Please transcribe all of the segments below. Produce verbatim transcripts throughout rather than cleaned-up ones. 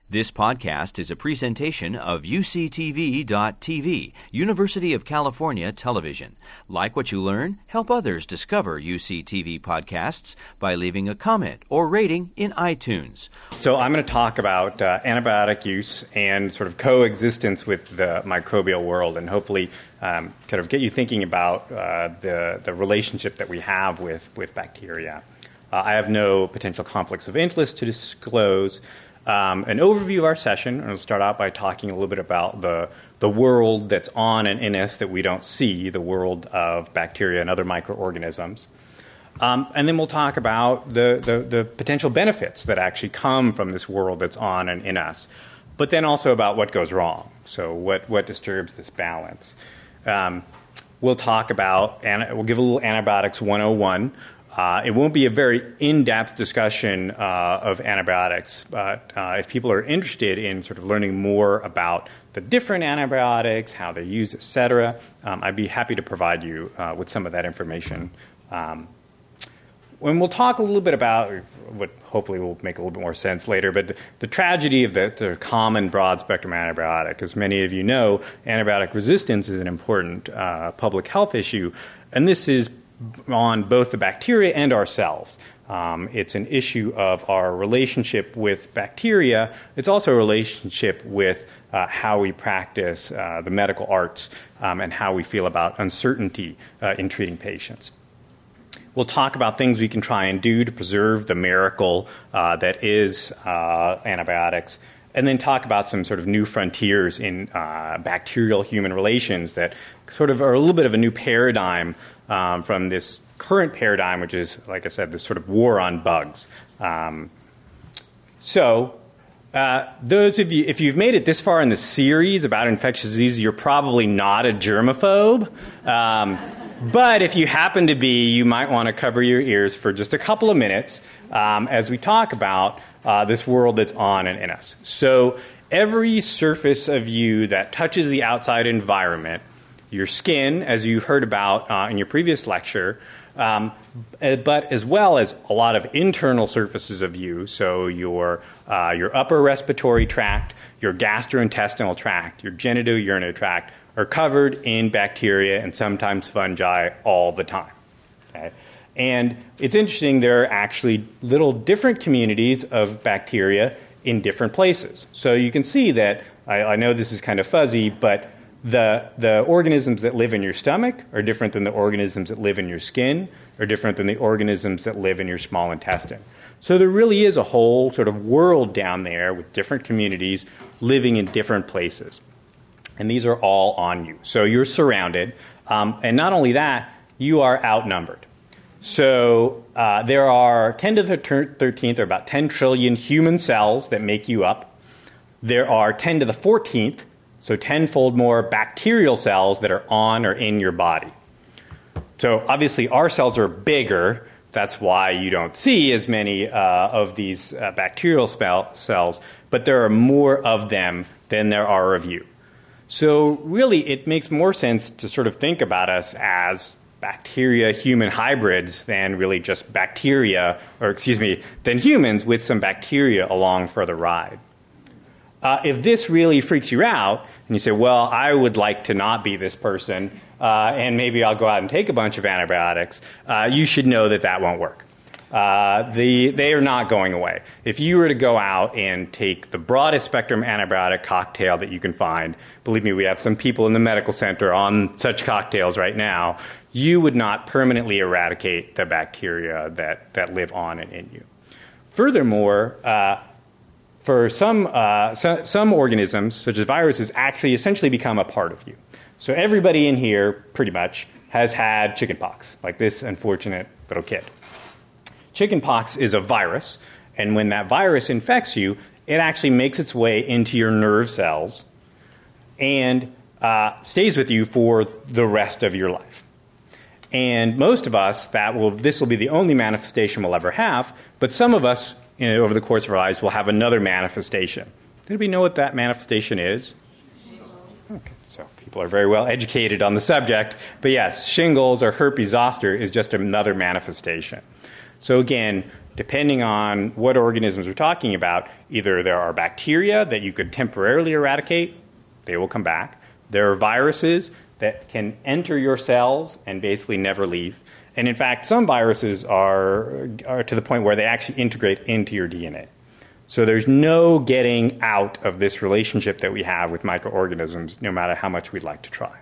This podcast is a presentation of U C T V dot T V, University of California Television. Like what you learn? Help others discover U C T V podcasts by leaving a comment or rating in iTunes. So I'm going to talk about uh, antibiotic use and sort of coexistence with the microbial world, and hopefully um, kind of get you thinking about uh, the, the relationship that we have with, with bacteria. Uh, I have no potential conflicts of interest to disclose. Um, an overview of our session, and we'll start out by talking a little bit about the, the world that's on and in us that we don't see, the world of bacteria and other microorganisms. Um, and then we'll talk about the, the, the potential benefits that actually come from this world that's on and in us, but then also about what goes wrong, so what, what disturbs this balance. Um, we'll talk about, and we'll give a little Antibiotics one oh one. Uh, it won't be a very in-depth discussion uh, of antibiotics, but uh, if people are interested in sort of learning more about the different antibiotics, how they're used, et cetera, um, I'd be happy to provide you uh, with some of that information. Um, when we'll talk a little bit about what hopefully will make a little bit more sense later, but the, the tragedy of the, the common broad-spectrum antibiotic. As many of you know, antibiotic resistance is an important uh, public health issue, and this is on both the bacteria and ourselves. Um, it's an issue of our relationship with bacteria. It's also a relationship with uh, how we practice uh, the medical arts um, and how we feel about uncertainty uh, in treating patients. We'll talk about things we can try and do to preserve the miracle uh, that is uh, antibiotics, and then talk about some sort of new frontiers in uh, bacterial-human relations that sort of are a little bit of a new paradigm um, from this current paradigm, which is, like I said, this sort of war on bugs. Um, so uh, those of you, if you've made it this far in the series about infectious disease, you're probably not a germaphobe. Um, but if you happen to be, you might want to cover your ears for just a couple of minutes um, as we talk about uh, this world that's on and in us. So every surface of you that touches the outside environment, your skin, as you heard about uh, in your previous lecture, um, but as well as a lot of internal surfaces of you, so your uh, your upper respiratory tract, your gastrointestinal tract, your genitourinary tract, are covered in bacteria and sometimes fungi all the time. Okay? And it's interesting, there are actually little different communities of bacteria in different places. So you can see that, I, I know this is kind of fuzzy, but the, the organisms that live in your stomach are different than the organisms that live in your skin, are different than the organisms that live in your small intestine. So there really is a whole sort of world down there with different communities living in different places. And these are all on you. So you're surrounded. Um, and not only that, you are outnumbered. So uh, there are ten to the thirteenth, or about ten trillion human cells that make you up. There are ten to the fourteenth, so tenfold more bacterial cells that are on or in your body. So obviously our cells are bigger. That's why you don't see as many uh, of these uh, bacterial spell- cells, but there are more of them than there are of you. So really, it makes more sense to sort of think about us as bacteria-human hybrids than really just bacteria, or excuse me, than humans with some bacteria along for the ride. Uh, if this really freaks you out, and you say, well, I would like to not be this person, uh, and maybe I'll go out and take a bunch of antibiotics, uh, you should know that that won't work. Uh, the, they are not going away. If you were to go out and take the broadest spectrum antibiotic cocktail that you can find, believe me, we have some people in the medical center on such cocktails right now, you would not permanently eradicate the bacteria that, that live on and in you. Furthermore, uh, for some, uh, so, some organisms, such as viruses, actually essentially become a part of you. So everybody in here, pretty much, has had chickenpox, like this unfortunate little kid. Chickenpox is a virus, and when that virus infects you, it actually makes its way into your nerve cells and uh, stays with you for the rest of your life. And most of us, that will this will be the only manifestation we'll ever have, but some of us, you know, over the course of our lives, will have another manifestation. Does anybody know what that manifestation is? Okay, so people are very well educated on the subject, but yes, shingles or herpes zoster is just another manifestation. So again, depending on what organisms we're talking about, either there are bacteria that you could temporarily eradicate, they will come back. There are viruses that can enter your cells and basically never leave. And in fact, some viruses are, are to the point where they actually integrate into your D N A. So there's no getting out of this relationship that we have with microorganisms, no matter how much we'd like to try.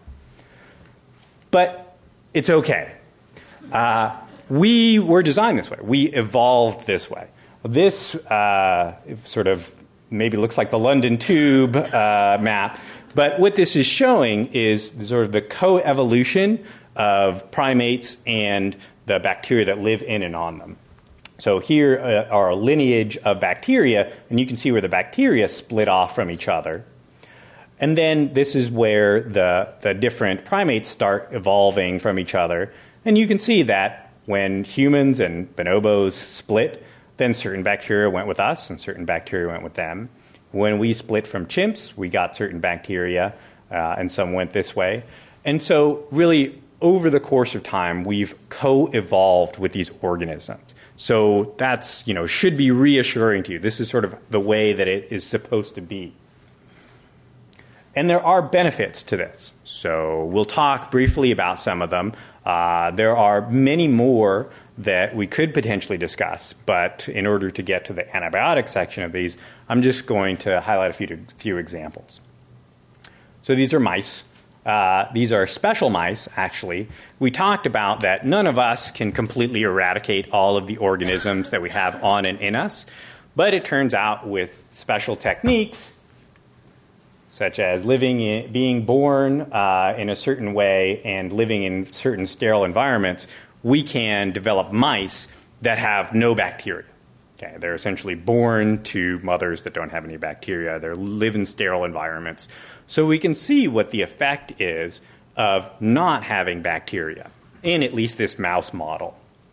But it's okay. Uh, we were designed this way. We evolved this way. This uh, sort of maybe looks like the London Tube uh, map, but what this is showing is sort of the coevolution of primates and the bacteria that live in and on them. So here uh, are a lineage of bacteria, and you can see where the bacteria split off from each other. And then this is where the, the different primates start evolving from each other. And you can see that when humans and bonobos split, then certain bacteria went with us and certain bacteria went with them. When we split from chimps, we got certain bacteria, uh, and some went this way. And so really, over the course of time, we've co-evolved with these organisms. So that's, you know, should be reassuring to you. This is sort of the way that it is supposed to be. And there are benefits to this. So we'll talk briefly about some of them. Uh, there are many more that we could potentially discuss, but in order to get to the antibiotic section of these, I'm just going to highlight a few, few examples. So these are mice. Uh, these are special mice, actually. We talked about that none of us can completely eradicate all of the organisms that we have on and in us, but it turns out with special techniques, such as living in, being born uh, in a certain way and living in certain sterile environments, we can develop mice that have no bacteria. Okay, they're essentially born to mothers that don't have any bacteria. They live in sterile environments. So we can see what the effect is of not having bacteria in at least this mouse model.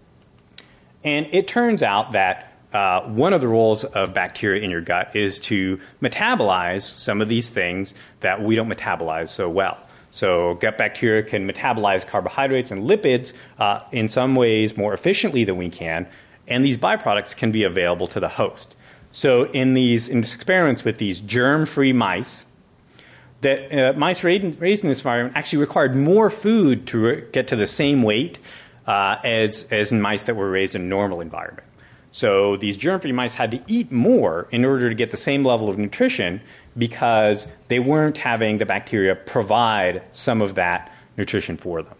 And it turns out that uh, one of the roles of bacteria in your gut is to metabolize some of these things that we don't metabolize so well. So gut bacteria can metabolize carbohydrates and lipids uh, in some ways more efficiently than we can, and these byproducts can be available to the host. So in these in experiments with these germ-free mice, that uh, mice raised, raised in this environment actually required more food to re- get to the same weight uh, as, as mice that were raised in a normal environment. So these germ-free mice had to eat more in order to get the same level of nutrition because they weren't having the bacteria provide some of that nutrition for them.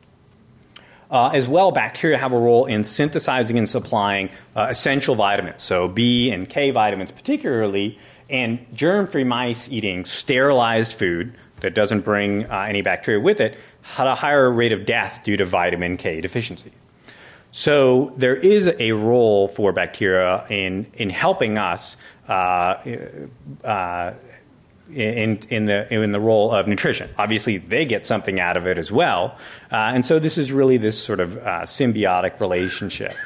Uh, as well, bacteria have a role in synthesizing and supplying uh, essential vitamins, so B and K vitamins particularly, and germ-free mice eating sterilized food that doesn't bring uh, any bacteria with it had a higher rate of death due to vitamin K deficiency. So there is a role for bacteria in, in helping us uh, uh, in, in, the, in the role of nutrition. Obviously, they get something out of it as well. Uh, and so this is really this sort of uh, symbiotic relationship.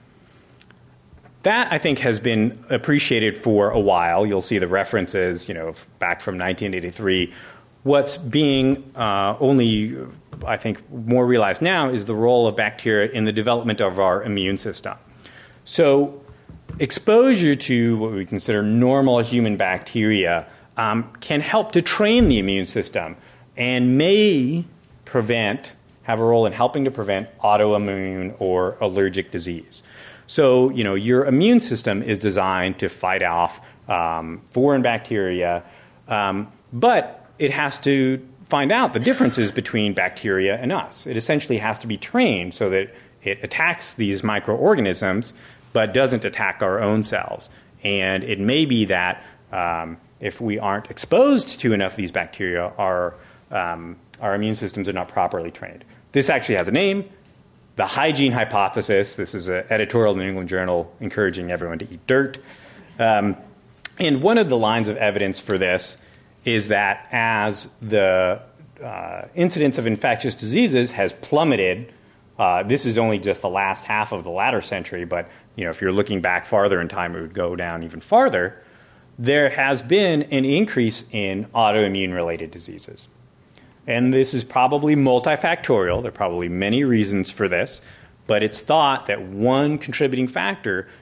That, I think, has been appreciated for a while. You'll see the references, you know, back from nineteen eighty-three. What's being uh, only, I think, more realized now is the role of bacteria in the development of our immune system. So exposure to what we consider normal human bacteria um, can help to train the immune system and may prevent, have a role in helping to prevent autoimmune or allergic disease. So, you know, your immune system is designed to fight off um, foreign bacteria, um, but it has to find out the differences between bacteria and us. It essentially has to be trained so that it attacks these microorganisms but doesn't attack our own cells. And it may be that um, if we aren't exposed to enough of these bacteria, our, um, our immune systems are not properly trained. This actually has a name, the hygiene hypothesis. This is an editorial in the New England Journal encouraging everyone to eat dirt. Um, and one of the lines of evidence for this is that as the uh, incidence of infectious diseases has plummeted, uh, this is only just the last half of the latter century, but you know, if you're looking back farther in time, it would go down even farther. There has been an increase in autoimmune-related diseases. And this is probably multifactorial. There are probably many reasons for this, but it's thought that one contributing factor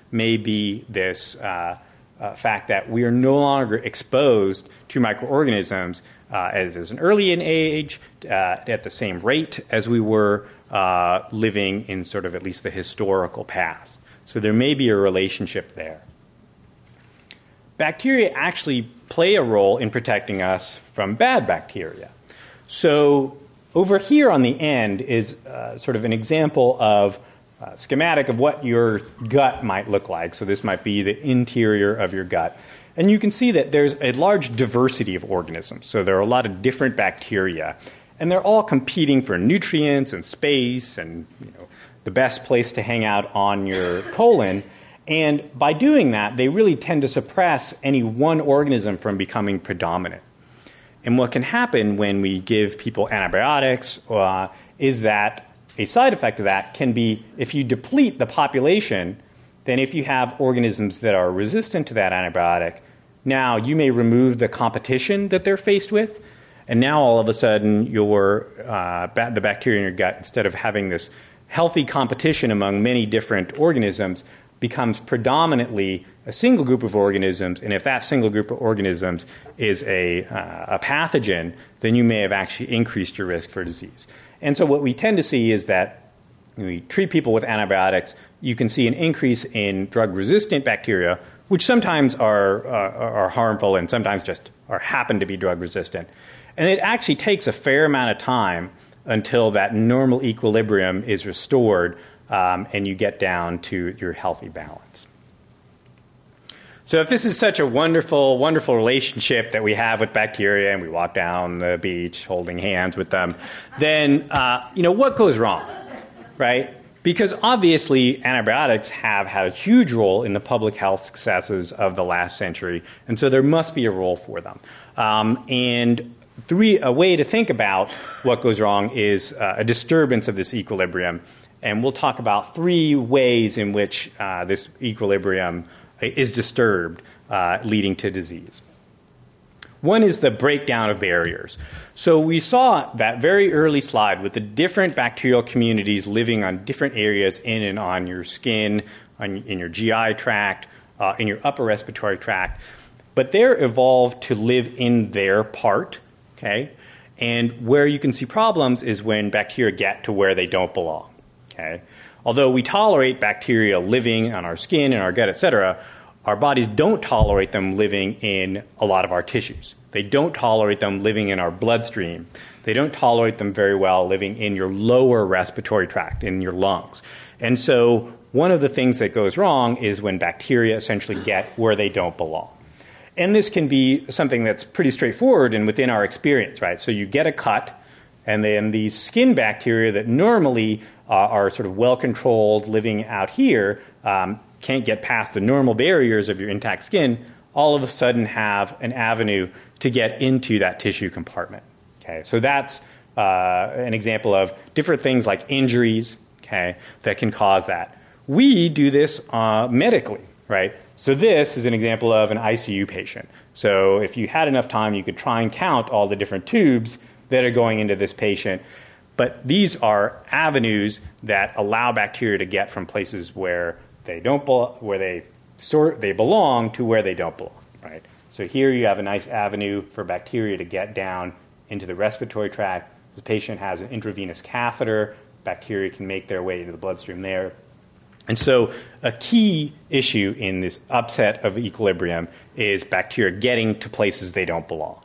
may be this uh, uh, fact that we are no longer exposed to microorganisms uh, as, as an early in age, uh, at the same rate as we were uh, living in sort of at least the historical past. So there may be a relationship there. Bacteria actually play a role in protecting us from bad bacteria. So over here on the end is uh, sort of an example of a schematic of what your gut might look like. So this might be the interior of your gut. And you can see that there's a large diversity of organisms. So there are a lot of different bacteria. And they're all competing for nutrients and space and, you know, the best place to hang out on your colon. And by doing that, they really tend to suppress any one organism from becoming predominant. And what can happen when we give people antibiotics uh, is that a side effect of that can be if you deplete the population, then if you have organisms that are resistant to that antibiotic, now you may remove the competition that they're faced with. And now all of a sudden, your, uh, ba- the bacteria in your gut, instead of having this healthy competition among many different organisms, becomes predominantly a single group of organisms, and if that single group of organisms is a, uh, a pathogen, then you may have actually increased your risk for disease. And so what we tend to see is that when we treat people with antibiotics, you can see an increase in drug-resistant bacteria, which sometimes are, uh, are harmful and sometimes just are happen to be drug-resistant. And it actually takes a fair amount of time until that normal equilibrium is restored Um, and you get down to your healthy balance. So if this is such a wonderful, wonderful relationship that we have with bacteria and we walk down the beach holding hands with them, then, uh, you know, what goes wrong, right? Because obviously antibiotics have had a huge role in the public health successes of the last century, and so there must be a role for them. Um, and three, a way to think about what goes wrong is uh, a disturbance of this equilibrium. And we'll talk about three ways in which uh, this equilibrium is disturbed, uh, leading to disease. One is the breakdown of barriers. So we saw that very early slide with the different bacterial communities living on different areas in and on your skin, on, in your G I tract, uh, in your upper respiratory tract. But they're evolved to live in their part, okay? And where you can see problems is when bacteria get to where they don't belong. Okay. Although we tolerate bacteria living on our skin and our gut, et cetera, our bodies don't tolerate them living in a lot of our tissues. They don't tolerate them living in our bloodstream. They don't tolerate them very well living in your lower respiratory tract, in your lungs. And so one of the things that goes wrong is when bacteria essentially get where they don't belong. And this can be something that's pretty straightforward and within our experience, right? So you get a cut, and then these skin bacteria that normally uh, are sort of well-controlled living out here um, can't get past the normal barriers of your intact skin, all of a sudden have an avenue to get into that tissue compartment. Okay, so that's uh, an example of different things like injuries, okay, that can cause that. We do this uh, medically, right? So this is an example of an I C U patient. So if you had enough time, you could try and count all the different tubes that are going into this patient. But these are avenues that allow bacteria to get from places where they don't be- where they sort they belong to where they don't belong, right? So here you have a nice avenue for bacteria to get down into the respiratory tract. This patient has an intravenous catheter. Bacteria can make their way into the bloodstream there. And so a key issue in this upset of equilibrium is bacteria getting to places they don't belong.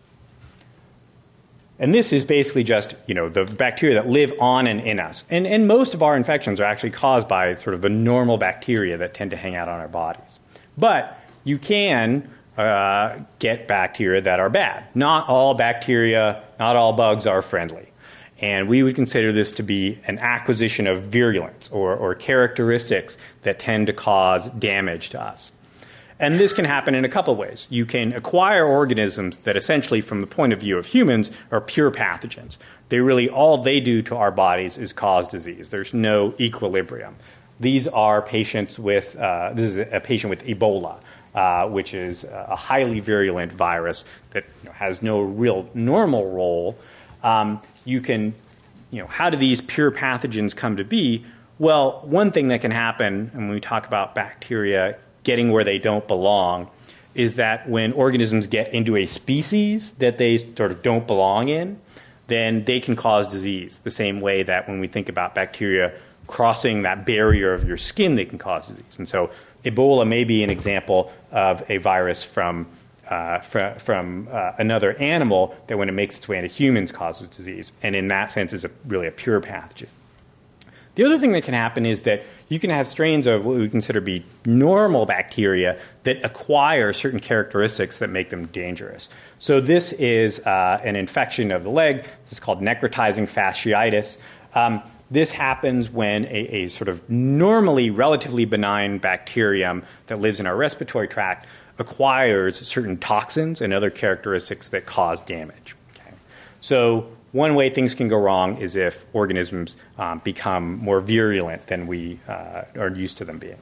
And this is basically just, you know, the bacteria that live on and in us. And, and most of our infections are actually caused by sort of the normal bacteria that tend to hang out on our bodies. But you can uh, get bacteria that are bad. Not all bacteria, not all bugs are friendly. And we would consider this to be an acquisition of virulence or, or characteristics that tend to cause damage to us. And this can happen in a couple of ways. You can acquire organisms that essentially, from the point of view of humans, are pure pathogens. They really, all they do to our bodies is cause disease. There's no equilibrium. These are patients with, uh, this is a patient with Ebola, uh, which is a highly virulent virus that you know, has no real normal role. Um, you can, you know, how do these pure pathogens come to be? Well, one thing that can happen, and when we talk about bacteria getting where they don't belong, is that when organisms get into a species that they sort of don't belong in, then they can cause disease, the same way that when we think about bacteria crossing that barrier of your skin, they can cause disease. And so Ebola may be an example of a virus from uh, fr- from uh, another animal that, when it makes its way into humans, causes disease, and in that sense is a, really a pure pathogen. The other thing that can happen is that you can have strains of what we consider to be normal bacteria that acquire certain characteristics that make them dangerous. So this is uh, an infection of the leg. This is called necrotizing fasciitis. Um, this happens when a, a sort of normally relatively benign bacterium that lives in our respiratory tract acquires certain toxins and other characteristics that cause damage. Okay? So one way things can go wrong is if organisms um, become more virulent than we uh, are used to them being.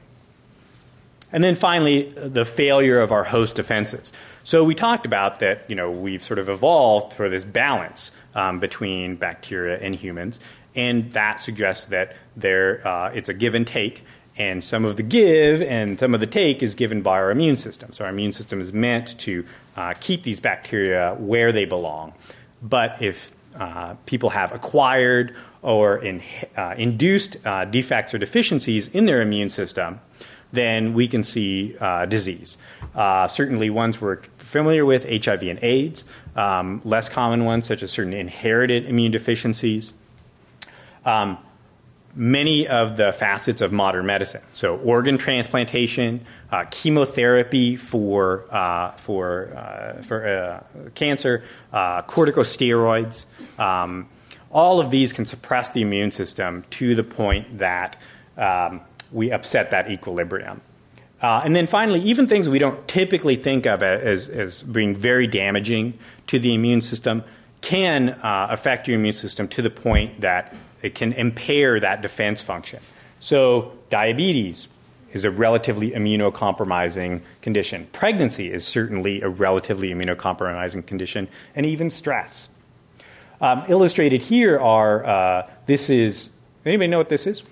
And then finally, the failure of our host defenses. So we talked about that, you know, we've sort of evolved for this balance um, between bacteria and humans, and that suggests that there uh, it's a give and take, and some of the give and some of the take is given by our immune system. So our immune system is meant to uh, keep these bacteria where they belong. But if uh, people have acquired or in, uh, induced uh, defects or deficiencies in their immune system, then we can see uh, disease. Uh, certainly ones we're familiar with, H I V and AIDS, um, less common ones such as certain inherited immune deficiencies. Um, many of the facets of modern medicine, so organ transplantation, uh, chemotherapy for uh, for uh, for uh, cancer, uh, corticosteroids, um, all of these can suppress the immune system to the point that um, we upset that equilibrium. Uh, and then finally, even things we don't typically think of as, as being very damaging to the immune system can uh, affect your immune system to the point that it can impair that defense function. So diabetes is a relatively immunocompromising condition. Pregnancy is certainly a relatively immunocompromising condition, and even stress. Um, illustrated here are, uh, this is, anybody know what this is?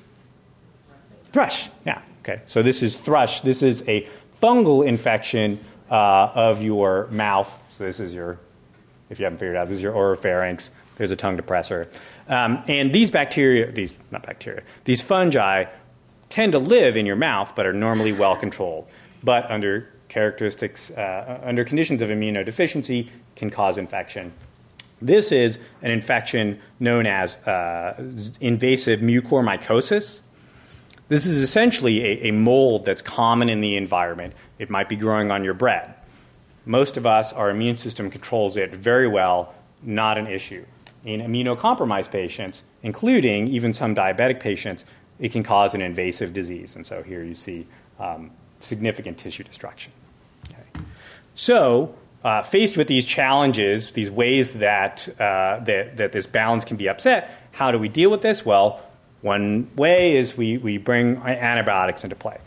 Thrush, yeah. Okay, so this is thrush. This is a fungal infection uh, of your mouth. So this is your, if you haven't figured it out, this is your oropharynx. There's a tongue depressor. Um, and these bacteria, these, not bacteria, these fungi tend to live in your mouth but are normally well controlled. But under characteristics, uh, under conditions of immunodeficiency, can cause infection. This is an infection known as uh, invasive mucormycosis. This is essentially a, a mold that's common in the environment. It might be growing on your bread. Most of us, our immune system controls it very well, not an issue. In immunocompromised patients, including even some diabetic patients, it can cause an invasive disease. And so here you see um, significant tissue destruction. Okay. So uh, faced with these challenges, these ways that, uh, that, that this balance can be upset, how do we deal with this? Well, one way is we, we bring antibiotics into play.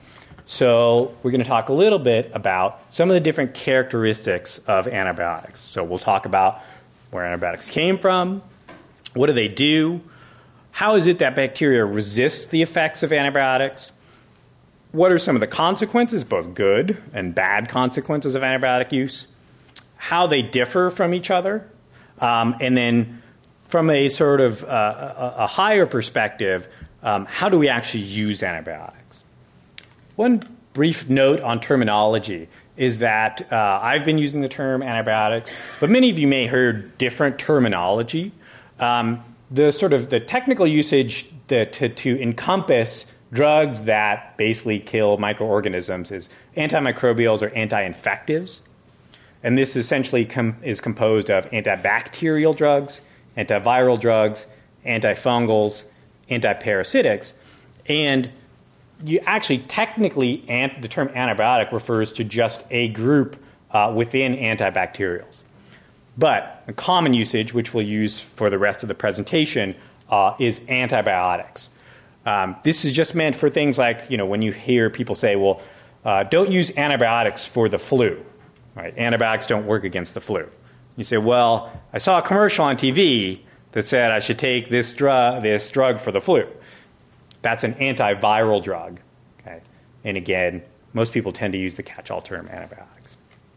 So we're going to talk a little bit about some of the different characteristics of antibiotics. So we'll talk about where antibiotics came from, what do they do, how is it that bacteria resists the effects of antibiotics, what are some of the consequences, both good and bad consequences of antibiotic use, how they differ from each other, um, and then from a sort of uh, a, a higher perspective, um, how do we actually use antibiotics? One brief note on terminology is that uh, I've been using the term antibiotics, but many of you may have heard different terminology. Um, the sort of the technical usage that, to, to encompass drugs that basically kill microorganisms is antimicrobials or anti-infectives. And this essentially com- is composed of antibacterial drugs, antiviral drugs, antifungals, antiparasitics. And you actually technically, ant- the term antibiotic refers to just a group uh, within antibacterials. But a common usage, which we'll use for the rest of the presentation, uh, is antibiotics. Um, this is just meant for things like, you know, when you hear people say, well, uh, don't use antibiotics for the flu. Right? Antibiotics don't work against the flu. You say, well, I saw a commercial on T V that said I should take this drug, this drug for the flu. That's an antiviral drug. Okay? And again, most people tend to use the catch-all term antibiotics.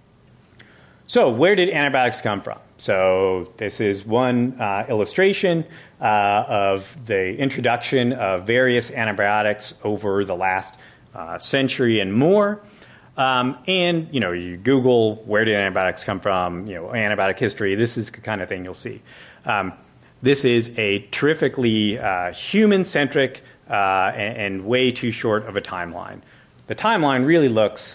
So where did antibiotics come from? So this is one uh, illustration uh, of the introduction of various antibiotics over the last uh, century and more. Um, and, you know, you Google where did antibiotics come from, you know, antibiotic history. This is the kind of thing you'll see. Um, this is a terrifically uh, human-centric uh, and, and way too short of a timeline. The timeline really looks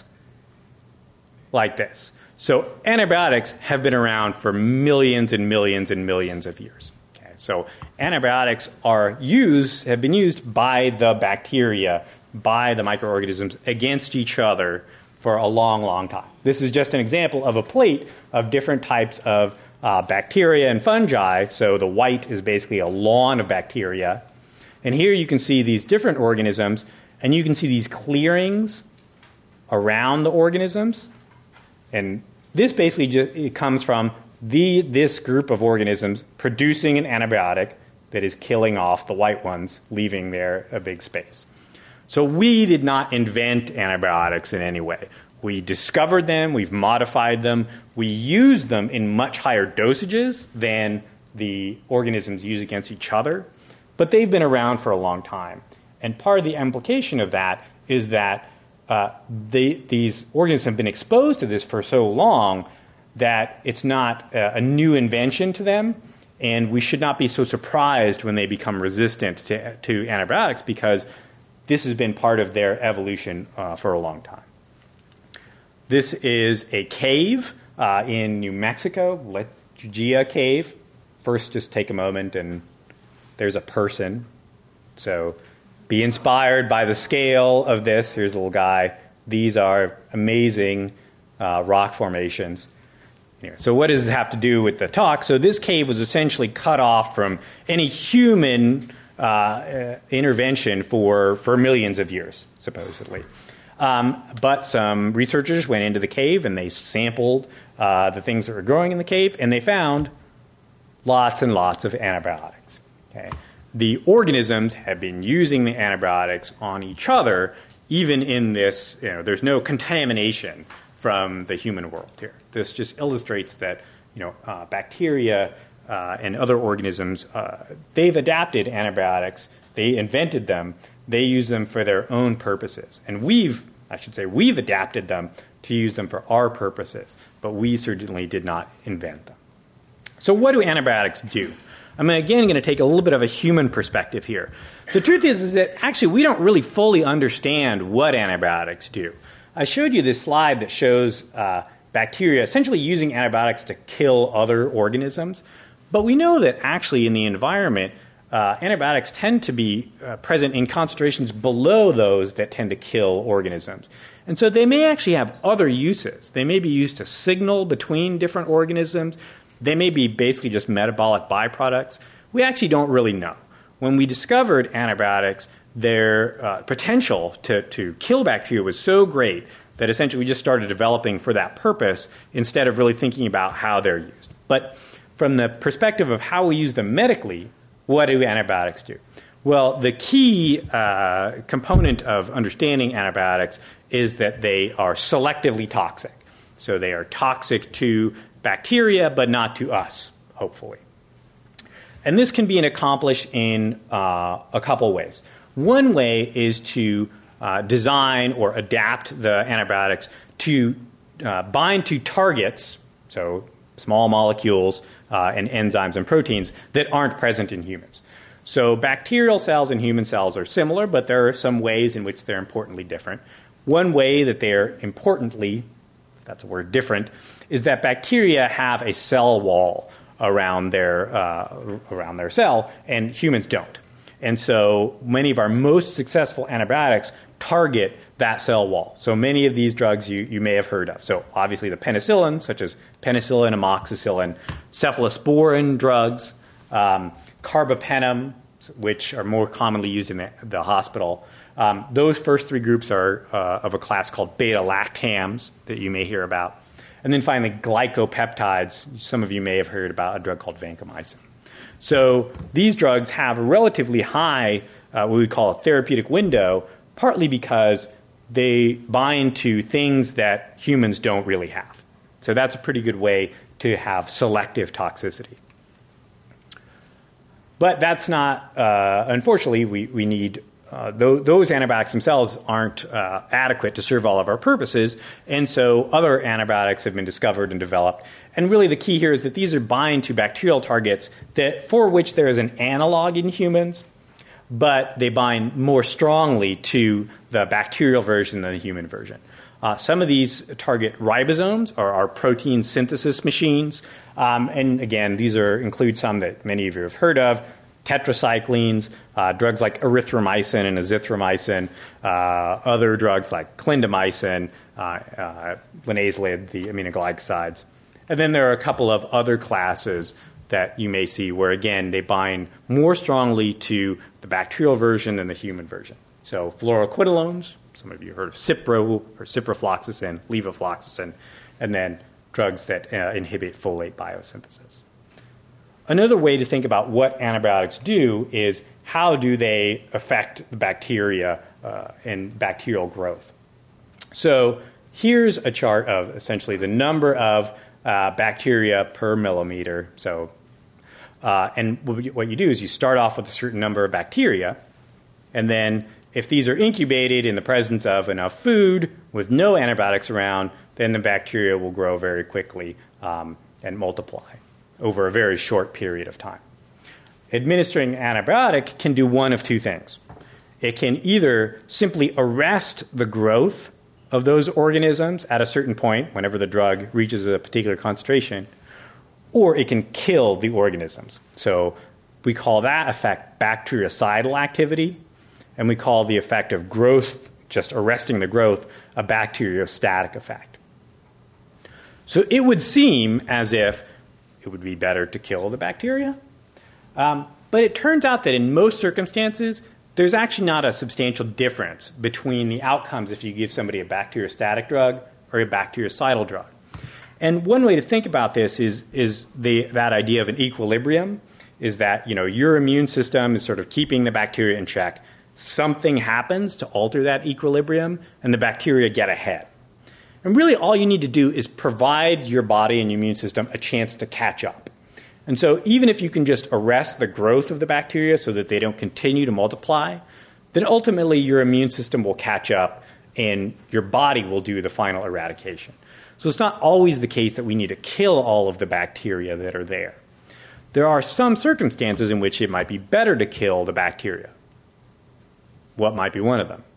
like this. So antibiotics have been around for millions and millions and millions of years. Okay? So antibiotics are used, have been used by the bacteria, by the microorganisms against each other for a long, long time. This is just an example of a plate of different types of uh, bacteria and fungi. So the white is basically a lawn of bacteria. And here you can see these different organisms, and you can see these clearings around the organisms. And this basically just, it comes from the, this group of organisms producing an antibiotic that is killing off the white ones, leaving there a big space. So we did not invent antibiotics in any way. We discovered them, we've modified them, we use them in much higher dosages than the organisms use against each other, but they've been around for a long time. And part of the implication of that is that uh, they, these organisms have been exposed to this for so long that it's not a, a new invention to them, and we should not be so surprised when they become resistant to, to antibiotics, because this has been part of their evolution uh, for a long time. This is a cave uh, in New Mexico, Lechuga Cave. First, just take a moment, and there's a person. So be inspired by the scale of this. Here's a little guy. These are amazing uh, rock formations. Anyway, so what does it have to do with the talk? So this cave was essentially cut off from any human Uh, uh, intervention for, for millions of years, supposedly. Um, but some researchers went into the cave and they sampled uh, the things that were growing in the cave, and they found lots and lots of antibiotics. Okay? The organisms have been using the antibiotics on each other, even in this, you know, there's no contamination from the human world here. This just illustrates that, you know, uh, bacteria Uh, and other organisms, uh, they've adapted antibiotics. They invented them. They use them for their own purposes. And we've, I should say, we've adapted them to use them for our purposes. But we certainly did not invent them. So what do antibiotics do? I'm again going to take a little bit of a human perspective here. The truth is, is that actually we don't really fully understand what antibiotics do. I showed you this slide that shows uh, bacteria essentially using antibiotics to kill other organisms. But we know that actually in the environment, uh, antibiotics tend to be uh, present in concentrations below those that tend to kill organisms. And so they may actually have other uses. They may be used to signal between different organisms. They may be basically just metabolic byproducts. We actually don't really know. When we discovered antibiotics, their uh, potential to, to kill bacteria was so great that essentially we just started developing for that purpose instead of really thinking about how they're used. But from the perspective of how we use them medically, what do antibiotics do? Well, the key uh, component of understanding antibiotics is that they are selectively toxic. So they are toxic to bacteria, but not to us, hopefully. And this can be accomplished in uh, a couple ways. One way is to uh, design or adapt the antibiotics to uh, bind to targets, so small molecules uh, and enzymes and proteins that aren't present in humans. So bacterial cells and human cells are similar, but there are some ways in which they're importantly different. One way that they're importantly, if that's a word, different, is that bacteria have a cell wall around their, uh, around their cell, and humans don't. And so many of our most successful antibiotics target that cell wall. So many of these drugs you, you may have heard of. So obviously the penicillin, such as penicillin, amoxicillin, cephalosporin drugs, um, carbapenem, which are more commonly used in the, the hospital. Um, those first three groups are uh, of a class called beta-lactams that you may hear about. And then finally, glycopeptides. Some of you may have heard about a drug called vancomycin. So these drugs have relatively high uh, uh, what we call a therapeutic window, partly because they bind to things that humans don't really have. So that's a pretty good way to have selective toxicity. But that's not, uh, unfortunately, we, we need, uh, th- those antibiotics themselves aren't uh, adequate to serve all of our purposes. And so other antibiotics have been discovered and developed. And really the key here is that these are bind to bacterial targets that for which there is an analog in humans, but they bind more strongly to the bacterial version than the human version. Uh, some of these target ribosomes, or our protein synthesis machines. Um, and again, these are include some that many of you have heard of, tetracyclines, uh, drugs like erythromycin and azithromycin, uh, other drugs like clindamycin, uh, uh, linezolid, the aminoglycosides. And then there are a couple of other classes that you may see where, again, they bind more strongly to the bacterial version than the human version. So fluoroquinolones, some of you heard of Cipro or ciprofloxacin, levofloxacin, and then drugs that uh, inhibit folate biosynthesis. Another way to think about what antibiotics do is how do they affect the bacteria uh, and bacterial growth. So here's a chart of essentially the number of uh, bacteria per millimeter. So, uh, and what you do is you start off with a certain number of bacteria, and then if these are incubated in the presence of enough food with no antibiotics around, then the bacteria will grow very quickly um, and multiply over a very short period of time. Administering an antibiotic can do one of two things. It can either simply arrest the growth of those organisms at a certain point, whenever the drug reaches a particular concentration, or it can kill the organisms. So we call that effect bactericidal activity, and we call the effect of growth, just arresting the growth, a bacteriostatic effect. So it would seem as if it would be better to kill the bacteria. Um, but it turns out that in most circumstances, there's actually not a substantial difference between the outcomes if you give somebody a bacteriostatic drug or a bactericidal drug. And one way to think about this is, is the, that idea of an equilibrium, is that, you know, your immune system is sort of keeping the bacteria in check. Something happens to alter that equilibrium, and the bacteria get ahead. And really all you need to do is provide your body and your immune system a chance to catch up. And so even if you can just arrest the growth of the bacteria so that they don't continue to multiply, then ultimately your immune system will catch up and your body will do the final eradication. So it's not always the case that we need to kill all of the bacteria that are there. There are some circumstances in which it might be better to kill the bacteria. What might be one of them?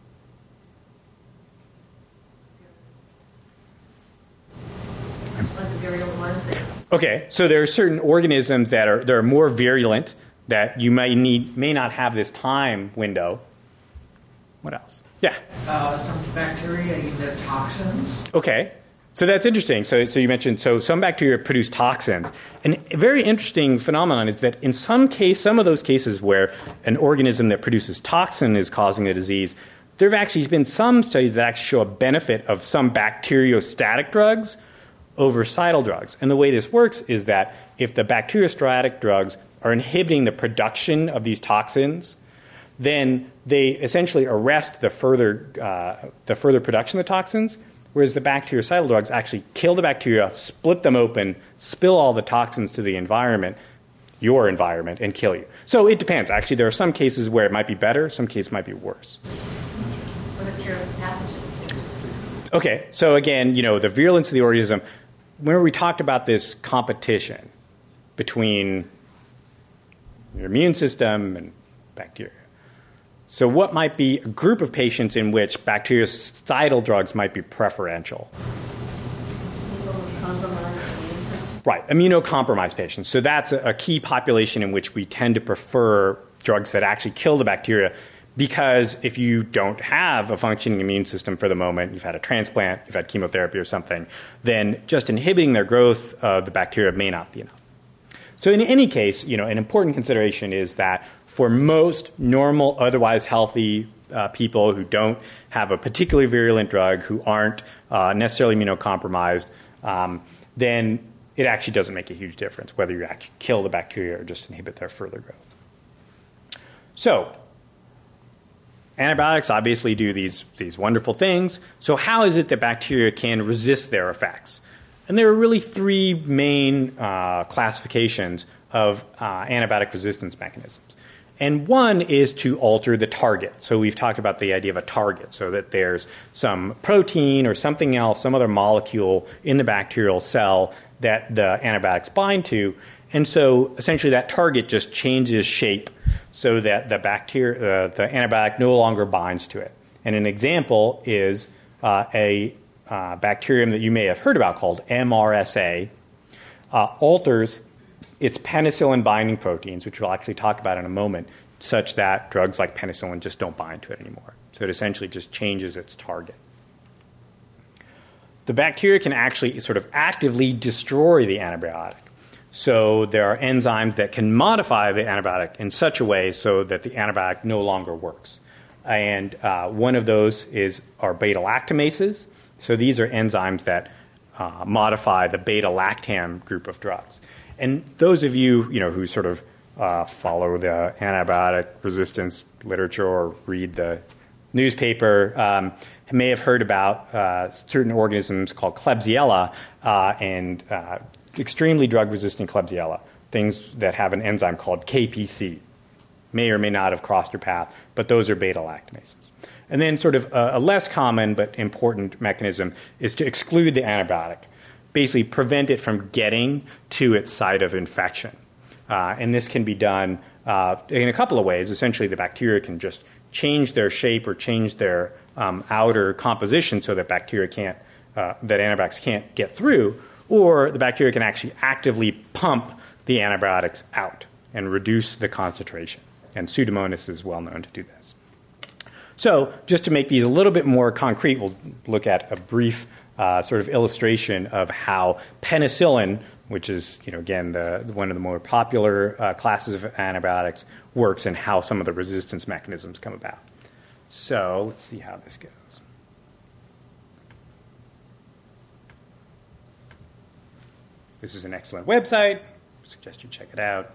Like the virulent ones that... Okay, so there are certain organisms that are that are more virulent that you may need may not have this time window. What else? Yeah. Uh, some bacteria emit toxins. Okay. So that's interesting. So, so you mentioned, so some bacteria produce toxins. And a very interesting phenomenon is that in some case, some of those cases where an organism that produces toxin is causing the disease, there have actually been some studies that actually show a benefit of some bacteriostatic drugs over cidal drugs. And the way this works is that if the bacteriostatic drugs are inhibiting the production of these toxins, then they essentially arrest the further, uh, the further production of the toxins, whereas the bactericidal drugs actually kill the bacteria, split them open, spill all the toxins to the environment, your environment, and kill you. So it depends. Actually, there are some cases where it might be better, some cases might be worse. What if you're pathogens? Okay, so again, you know, the virulence of the organism, whenever we talked about this competition between your immune system and bacteria. So what might be a group of patients in which bactericidal drugs might be preferential? Right, immunocompromised patients. So that's a, a key population in which we tend to prefer drugs that actually kill the bacteria, because if you don't have a functioning immune system for the moment, you've had a transplant, you've had chemotherapy or something, then just inhibiting their growth of the bacteria may not be enough. So in any case, you know, an important consideration is that for most normal, otherwise healthy uh, people who don't have a particularly virulent drug, who aren't uh, necessarily immunocompromised, um, then it actually doesn't make a huge difference whether you actually kill the bacteria or just inhibit their further growth. So antibiotics obviously do these, these wonderful things. So how is it that bacteria can resist their effects? And there are really three main uh, classifications of uh, antibiotic resistance mechanisms. And one is to alter the target. So we've talked about the idea of a target, so that there's some protein or something else, some other molecule in the bacterial cell that the antibiotics bind to. And so essentially that target just changes shape so that the bacteria, uh, the antibiotic no longer binds to it. And an example is uh, a uh, bacterium that you may have heard about called M R S A, uh, alters its penicillin binding proteins, which we'll actually talk about in a moment, such that drugs like penicillin just don't bind to it anymore. So it essentially just changes its target. The bacteria can actually sort of actively destroy the antibiotic. So there are enzymes that can modify the antibiotic in such a way so that the antibiotic no longer works. And uh, one of those is are beta-lactamases. So these are enzymes that uh, modify the beta-lactam group of drugs. And those of you, you know, who sort of uh, follow the antibiotic resistance literature or read the newspaper um, may have heard about uh, certain organisms called Klebsiella uh, and uh, extremely drug-resistant Klebsiella, things that have an enzyme called K P C. May or may not have crossed your path, but those are beta-lactamases. And then sort of a, a less common but important mechanism is to exclude the antibiotic. Basically prevent it from getting to its site of infection. Uh, and this can be done uh, in a couple of ways. Essentially, the bacteria can just change their shape or change their um, outer composition so that bacteria can't, uh, that antibiotics can't get through, or the bacteria can actually actively pump the antibiotics out and reduce the concentration. And Pseudomonas is well known to do this. So just to make these a little bit more concrete, we'll look at a brief Uh, sort of illustration of how penicillin, which is, you know, again, the, one of the more popular uh, classes of antibiotics, works and how some of the resistance mechanisms come about. So let's see how this goes. This is an excellent website. I suggest you check it out.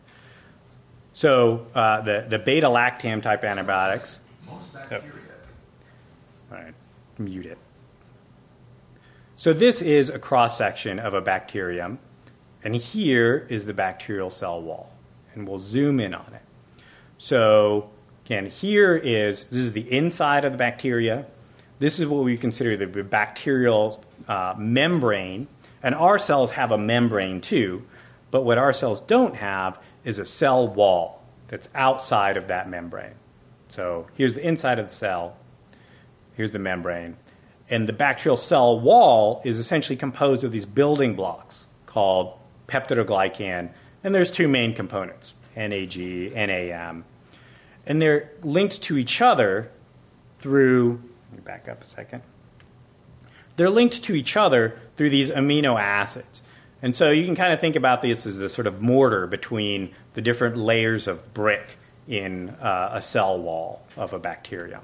So uh, the, the beta-lactam type antibiotics. Most bacteria. Oh. All right, mute it. So this is a cross-section of a bacterium, and here is the bacterial cell wall, and we'll zoom in on it. So again, here is, this is the inside of the bacteria. This is what we consider the bacterial uh, membrane, and our cells have a membrane too, but what our cells don't have is a cell wall that's outside of that membrane. So here's the inside of the cell, here's the membrane. And the bacterial cell wall is essentially composed of these building blocks called peptidoglycan. And there's two main components, N A G, N A M. And they're linked to each other through, let me back up a second. They're linked to each other through these amino acids. And so you can kind of think about this as the sort of mortar between the different layers of brick in uh, a cell wall of a bacterium.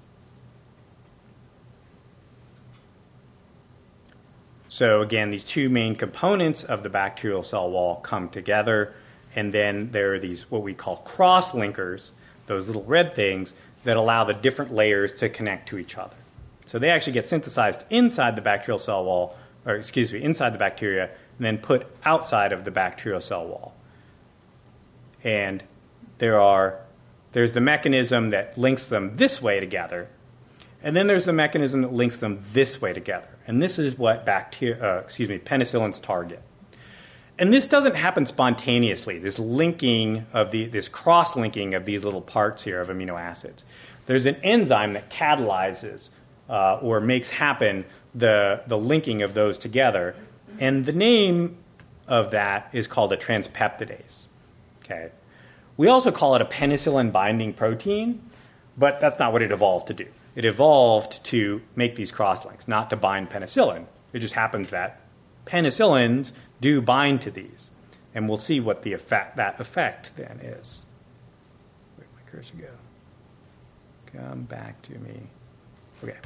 So again, these two main components of the bacterial cell wall come together, and then there are these what we call cross-linkers, those little red things, that allow the different layers to connect to each other. So they actually get synthesized inside the bacterial cell wall, or excuse me, inside the bacteria, and then put outside of the bacterial cell wall. And there are, there's the mechanism that links them this way together, and then there's the mechanism that links them this way together. And this is what bacteria, uh, excuse me, penicillins target. And this doesn't happen spontaneously, this linking of the, this cross-linking of these little parts here of amino acids. There's an enzyme that catalyzes uh, or makes happen the, the linking of those together. And the name of that is called a transpeptidase. Okay. We also call it a penicillin binding protein, but that's not what it evolved to do. It evolved to make these cross-links, not to bind penicillin. It just happens that penicillins do bind to these. And we'll see what the effect, that effect then is. Where'd my cursor go? Come back to me. Okay.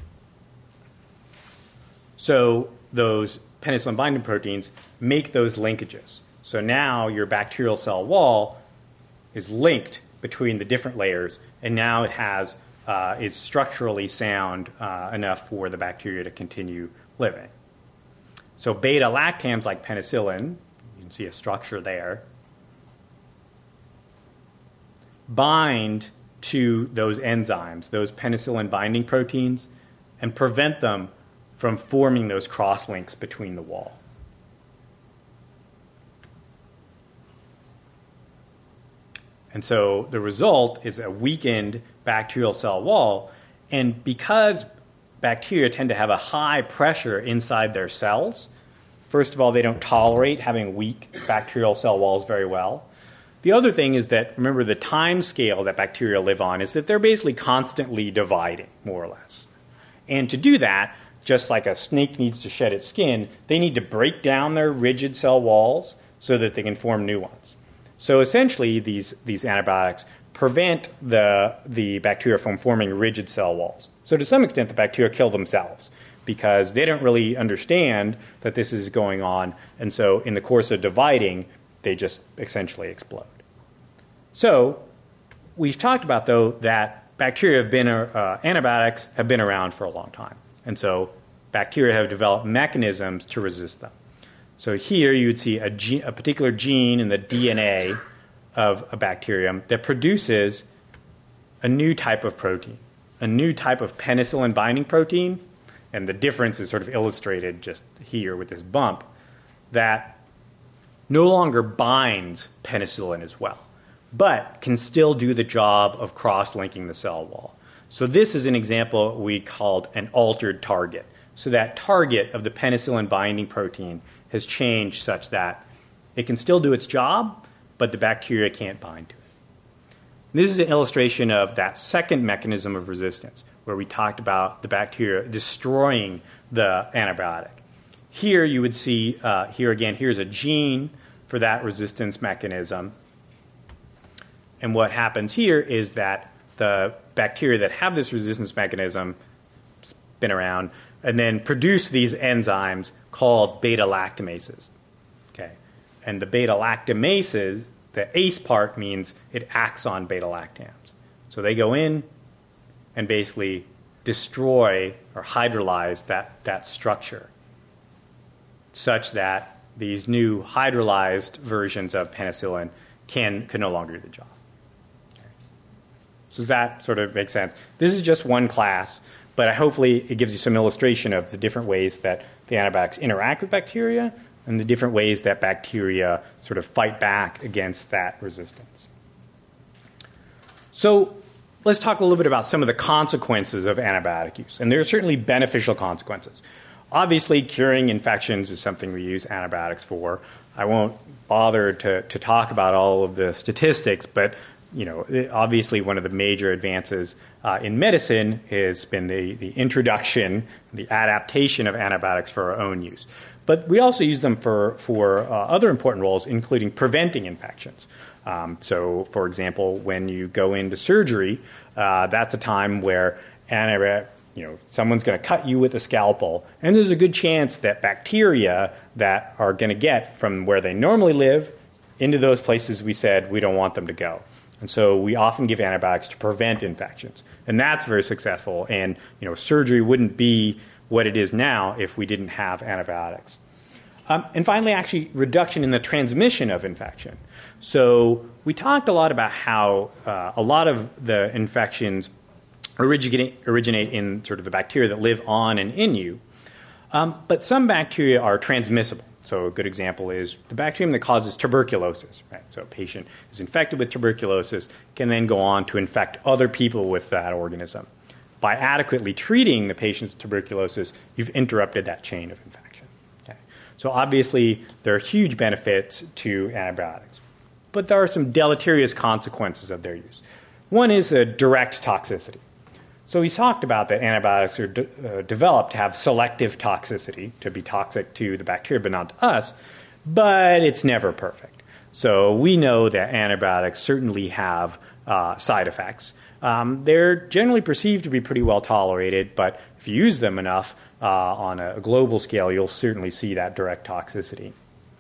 So those penicillin binding proteins make those linkages. So now your bacterial cell wall is linked between the different layers, and now it has uh, is structurally sound uh, enough for the bacteria to continue living. So beta-lactams like penicillin, you can see a structure there, bind to those enzymes, those penicillin binding proteins, and prevent them from forming those cross-links between the wall. And so the result is a weakened bacterial cell wall. And because bacteria tend to have a high pressure inside their cells, first of all, they don't tolerate having weak bacterial cell walls very well. The other thing is that, remember, the time scale that bacteria live on is that they're basically constantly dividing, more or less. And to do that, just like a snake needs to shed its skin, they need to break down their rigid cell walls so that they can form new ones. So essentially, these, these antibiotics prevent the, the bacteria from forming rigid cell walls. So to some extent, the bacteria kill themselves because they don't really understand that this is going on. And so in the course of dividing, they just essentially explode. So we've talked about, though, that bacteria have been, uh, antibiotics have been around for a long time. And so bacteria have developed mechanisms to resist them. So here you would see a, gene, a particular gene in the D N A of a bacterium that produces a new type of protein, a new type of penicillin binding protein. And the difference is sort of illustrated just here with this bump, that no longer binds penicillin as well, but can still do the job of cross-linking the cell wall. So this is an example we called an altered target. So that target of the penicillin binding protein has changed such that it can still do its job, but the bacteria can't bind to it. This is an illustration of that second mechanism of resistance, where we talked about the bacteria destroying the antibiotic. Here you would see, uh, here again, here's a gene for that resistance mechanism. And what happens here is that the bacteria that have this resistance mechanism spin around and then produce these enzymes called beta-lactamases. Okay? And the beta-lactamases, the A C E part means it acts on beta-lactams. So they go in and basically destroy or hydrolyze that, that structure such that these new hydrolyzed versions of penicillin can, can no longer do the job. Okay. So does that sort of make sense? This is just one class, but hopefully it gives you some illustration of the different ways that the antibiotics interact with bacteria and the different ways that bacteria sort of fight back against that resistance. So let's talk a little bit about some of the consequences of antibiotic use. And there are certainly beneficial consequences. Obviously, curing infections is something we use antibiotics for. I won't bother to, to talk about all of the statistics, but you know, obviously one of the major advances uh, in medicine has been the, the introduction, the adaptation of antibiotics for our own use. But we also use them for, for uh, other important roles, including preventing infections. Um, so, for example, when you go into surgery, uh, that's a time where antibiotic, you know, someone's going to cut you with a scalpel, and there's a good chance that bacteria that are going to get from where they normally live into those places we said we don't want them to go. And so we often give antibiotics to prevent infections, and that's very successful. And you know, surgery wouldn't be what it is now if we didn't have antibiotics. Um, and finally, actually, reduction in the transmission of infection. So we talked a lot about how uh, a lot of the infections originate, originate in sort of the bacteria that live on and in you, um, but some bacteria are transmissible. So a good example is the bacterium that causes tuberculosis. Right? So a patient is infected with tuberculosis, can then go on to infect other people with that organism. By adequately treating the patient with tuberculosis, you've interrupted that chain of infection. Okay? So obviously, there are huge benefits to antibiotics. But there are some deleterious consequences of their use. One is a direct toxicity. So we talked about that antibiotics are de- uh, developed to have selective toxicity, to be toxic to the bacteria but not to us, but it's never perfect. So we know that antibiotics certainly have uh, side effects. Um, they're generally perceived to be pretty well tolerated, but if you use them enough uh, on a global scale, you'll certainly see that direct toxicity.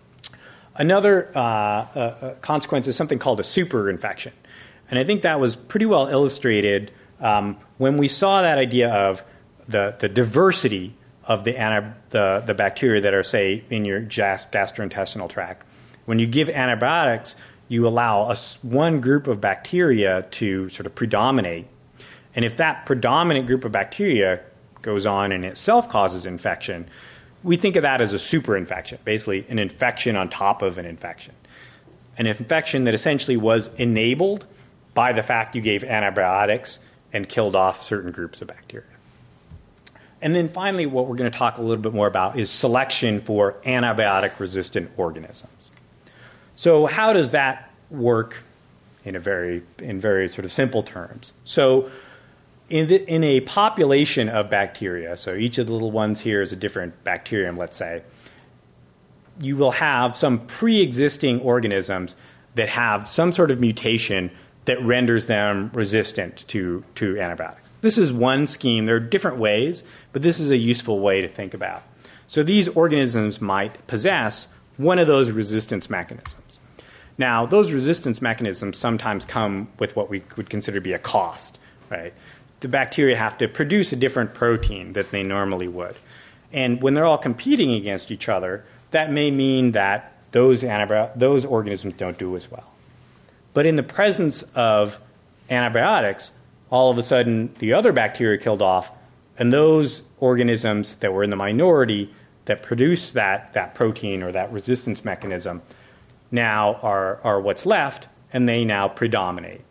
Another uh, uh, consequence is something called a superinfection. And I think that was pretty well illustrated um, when we saw that idea of the, the diversity of the, anti- the, the bacteria that are, say, in your gas- gastrointestinal tract, when you give antibiotics, you allow a, one group of bacteria to sort of predominate. And if that predominant group of bacteria goes on and itself causes infection, we think of that as a superinfection, basically an infection on top of an infection. An infection that essentially was enabled by the fact you gave antibiotics and killed off certain groups of bacteria. And then finally, what we're going to talk a little bit more about is selection for antibiotic-resistant organisms. So how does that work in a very, in very sort of simple terms? So in, the, in a population of bacteria, so each of the little ones here is a different bacterium, let's say, you will have some pre-existing organisms that have some sort of mutation that renders them resistant to, to antibiotics. This is one scheme. There are different ways, but this is a useful way to think about. So these organisms might possess one of those resistance mechanisms. Now, those resistance mechanisms sometimes come with what we would consider to be a cost, right? The bacteria have to produce a different protein that they normally would. And when they're all competing against each other, that may mean that those, antibi- those organisms don't do as well. But in the presence of antibiotics, all of a sudden the other bacteria killed off, and those organisms that were in the minority that produce that, that protein or that resistance mechanism now are, are what's left, and they now predominate.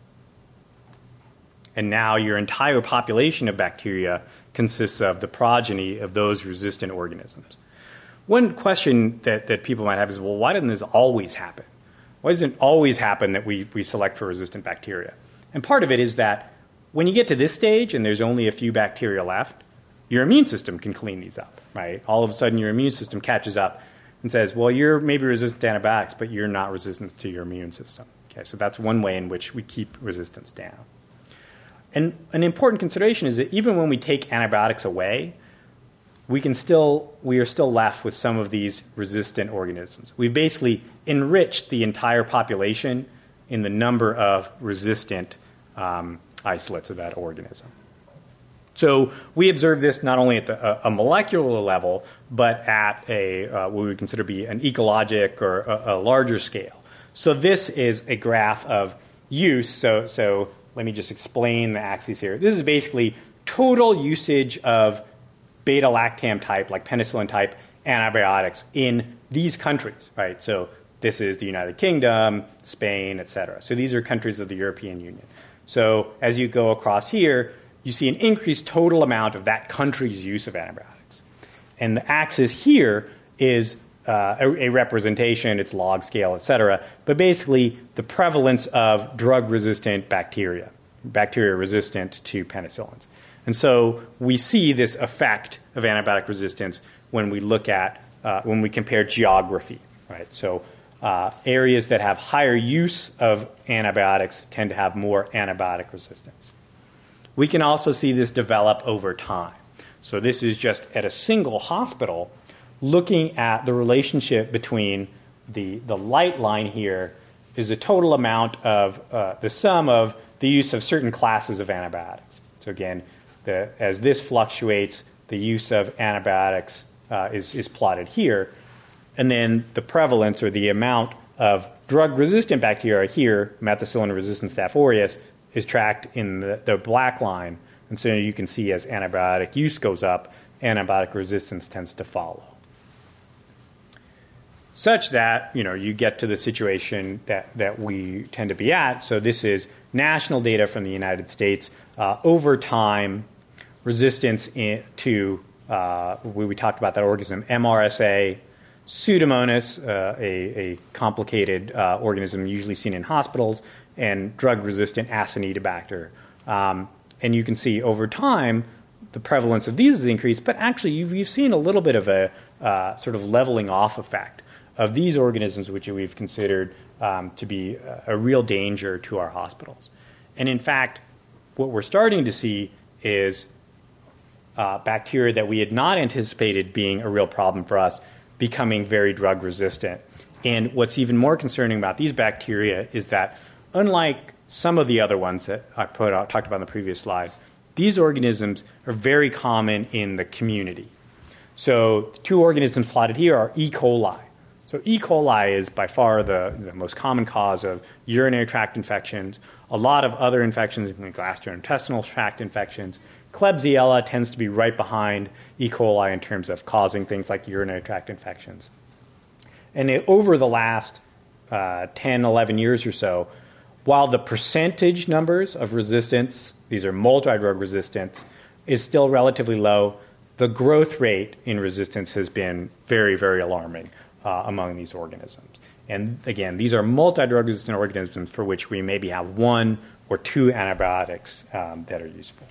And now your entire population of bacteria consists of the progeny of those resistant organisms. One question that, that people might have is, well, why doesn't this always happen? Why doesn't it always happen that we, we select for resistant bacteria? And part of it is that when you get to this stage and there's only a few bacteria left, your immune system can clean these up, right? All of a sudden your immune system catches up and says, well, you're maybe resistant to antibiotics, but you're not resistant to your immune system. Okay, so that's one way in which we keep resistance down. And an important consideration is that even when we take antibiotics away, we can still, we are still left with some of these resistant organisms. We've basically enriched the entire population in the number of resistant um, isolates of that organism. So we observe this not only at the, a molecular level, but at a uh, what we would consider to be an ecologic or a, a larger scale. So this is a graph of use. So, so let me just explain the axes here. This is basically total usage of beta-lactam type, like penicillin type antibiotics in these countries, right? So this is the United Kingdom, Spain, et cetera. So these are countries of the European Union. So as you go across here, you see an increased total amount of that country's use of antibiotics. And the axis here is uh, a, a representation, it's log scale, et cetera, but basically the prevalence of drug-resistant bacteria, bacteria resistant to penicillins. And so we see this effect of antibiotic resistance when we look at, uh, when we compare geography, right? So uh, areas that have higher use of antibiotics tend to have more antibiotic resistance. We can also see this develop over time. So this is just at a single hospital looking at the relationship between the, the light line here is the total amount of uh, the sum of the use of certain classes of antibiotics. So again, the, as this fluctuates, the use of antibiotics uh, is, is plotted here. And then the prevalence or the amount of drug-resistant bacteria here, methicillin-resistant Staph aureus, is tracked in the, the black line. And so you can see as antibiotic use goes up, antibiotic resistance tends to follow. Such that, you know, you get to the situation that, that we tend to be at. So this is national data from the United States. Uh, over time, resistance in, to, uh, we, we talked about that organism, M R S A, Pseudomonas, uh, a, a complicated uh, organism usually seen in hospitals, and drug-resistant Acinetobacter. Um, and you can see over time the prevalence of these has increased, but actually you've, you've seen a little bit of a uh, sort of leveling off effect of these organisms, which we've considered um, to be a, a real danger to our hospitals. And in fact, what we're starting to see is uh, bacteria that we had not anticipated being a real problem for us becoming very drug resistant. And what's even more concerning about these bacteria is that unlike some of the other ones that I put out, talked about in the previous slide, these organisms are very common in the community. So the two organisms plotted here are E. coli. So E. coli is by far the, the most common cause of urinary tract infections, a lot of other infections, including gastrointestinal tract infections. Klebsiella tends to be right behind E. coli in terms of causing things like urinary tract infections. And it, over the last uh, ten, eleven years or so, while the percentage numbers of resistance, these are multi-drug resistance, is still relatively low, the growth rate in resistance has been very, very alarming uh, among these organisms. And again, these are multi-drug resistant organisms for which we maybe have one or two antibiotics um, that are useful.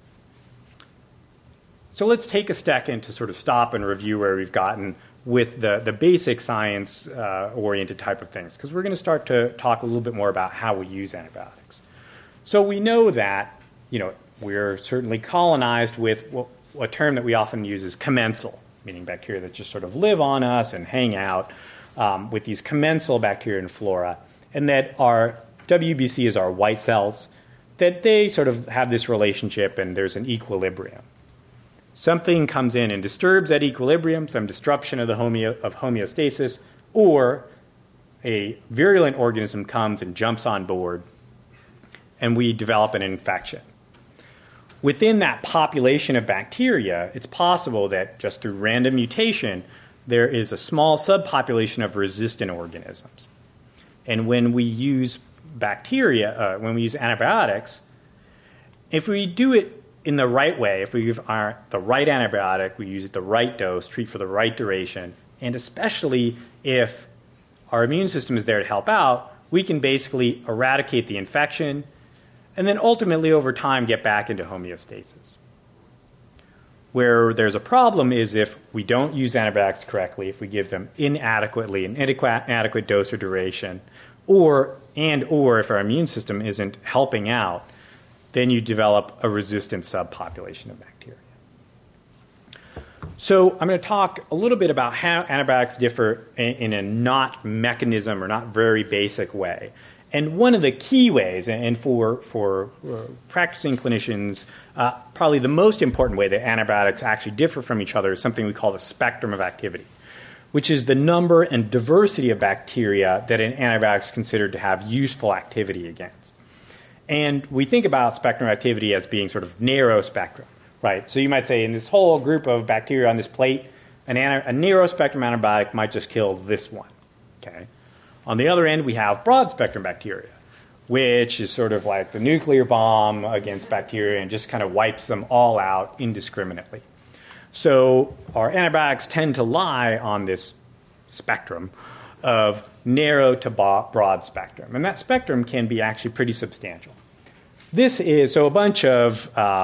So let's take a second to sort of stop and review where we've gotten with the, the basic science-oriented uh, type of things, because we're going to start to talk a little bit more about how we use antibiotics. So we know that, you know, we're certainly colonized with what, a term that we often use is commensal, meaning bacteria that just sort of live on us and hang out um, with these commensal bacteria and flora, and that our W B C is our white cells, that they sort of have this relationship and there's an equilibrium. Something comes in and disturbs that equilibrium, some disruption of the homeo- of homeostasis, or a virulent organism comes and jumps on board, and we develop an infection. Within that population of bacteria, it's possible that just through random mutation, there is a small subpopulation of resistant organisms. And when we use bacteria, uh, when we use antibiotics, if we do it in the right way, if we give our, the right antibiotic, we use it the right dose, treat for the right duration, and especially if our immune system is there to help out, we can basically eradicate the infection and then ultimately over time get back into homeostasis. Where there's a problem is if we don't use antibiotics correctly, if we give them inadequately, an inadequate, inadequate dose or duration, or and or if our immune system isn't helping out, then you develop a resistant subpopulation of bacteria. So I'm going to talk a little bit about how antibiotics differ in, in a not mechanism or not very basic way. And one of the key ways, and for, for practicing clinicians, uh, probably the most important way that antibiotics actually differ from each other is something we call the spectrum of activity, which is the number and diversity of bacteria that an antibiotic is considered to have useful activity against. And we think about spectrum activity as being sort of narrow spectrum, right? So you might say in this whole group of bacteria on this plate, an anti- a narrow spectrum antibiotic might just kill this one, okay? On the other end, we have broad spectrum bacteria, which is sort of like the nuclear bomb against bacteria and just kind of wipes them all out indiscriminately. So our antibiotics tend to lie on this spectrum of narrow to broad spectrum. And that spectrum can be actually pretty substantial. This is, so a bunch of uh,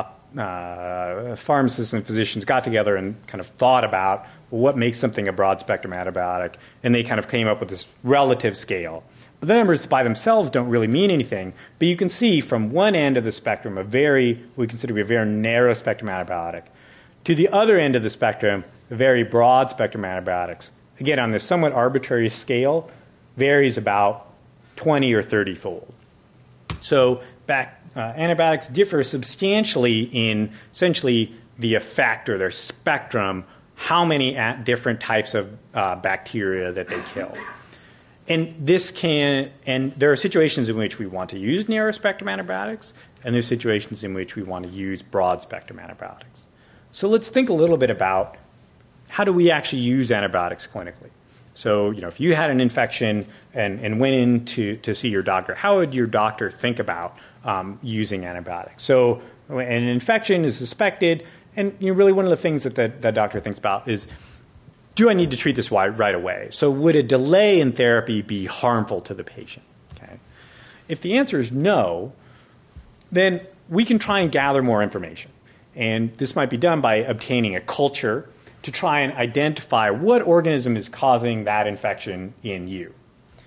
uh, pharmacists and physicians got together and kind of thought about well, what makes something a broad spectrum antibiotic, and they kind of came up with this relative scale. But the numbers by themselves don't really mean anything, but you can see from one end of the spectrum, a very, we consider to be a very narrow spectrum antibiotic, to the other end of the spectrum, a very broad spectrum antibiotics. Again, on this somewhat arbitrary scale, varies about twenty or thirty fold. So back, uh, antibiotics differ substantially in essentially the effect or their spectrum, how many different types of uh, bacteria that they kill. And this can, and there are situations in which we want to use narrow spectrum antibiotics, and there's situations in which we want to use broad spectrum antibiotics. So let's think a little bit about how do we actually use antibiotics clinically. So, you know, if you had an infection and, and went in to, to see your doctor, how would your doctor think about um, using antibiotics? So an infection is suspected, and you know, really one of the things that the, the doctor thinks about is, do I need to treat this right away? So would a delay in therapy be harmful to the patient? Okay. If the answer is no, then we can try and gather more information. And this might be done by obtaining a culture to try and identify what organism is causing that infection in you.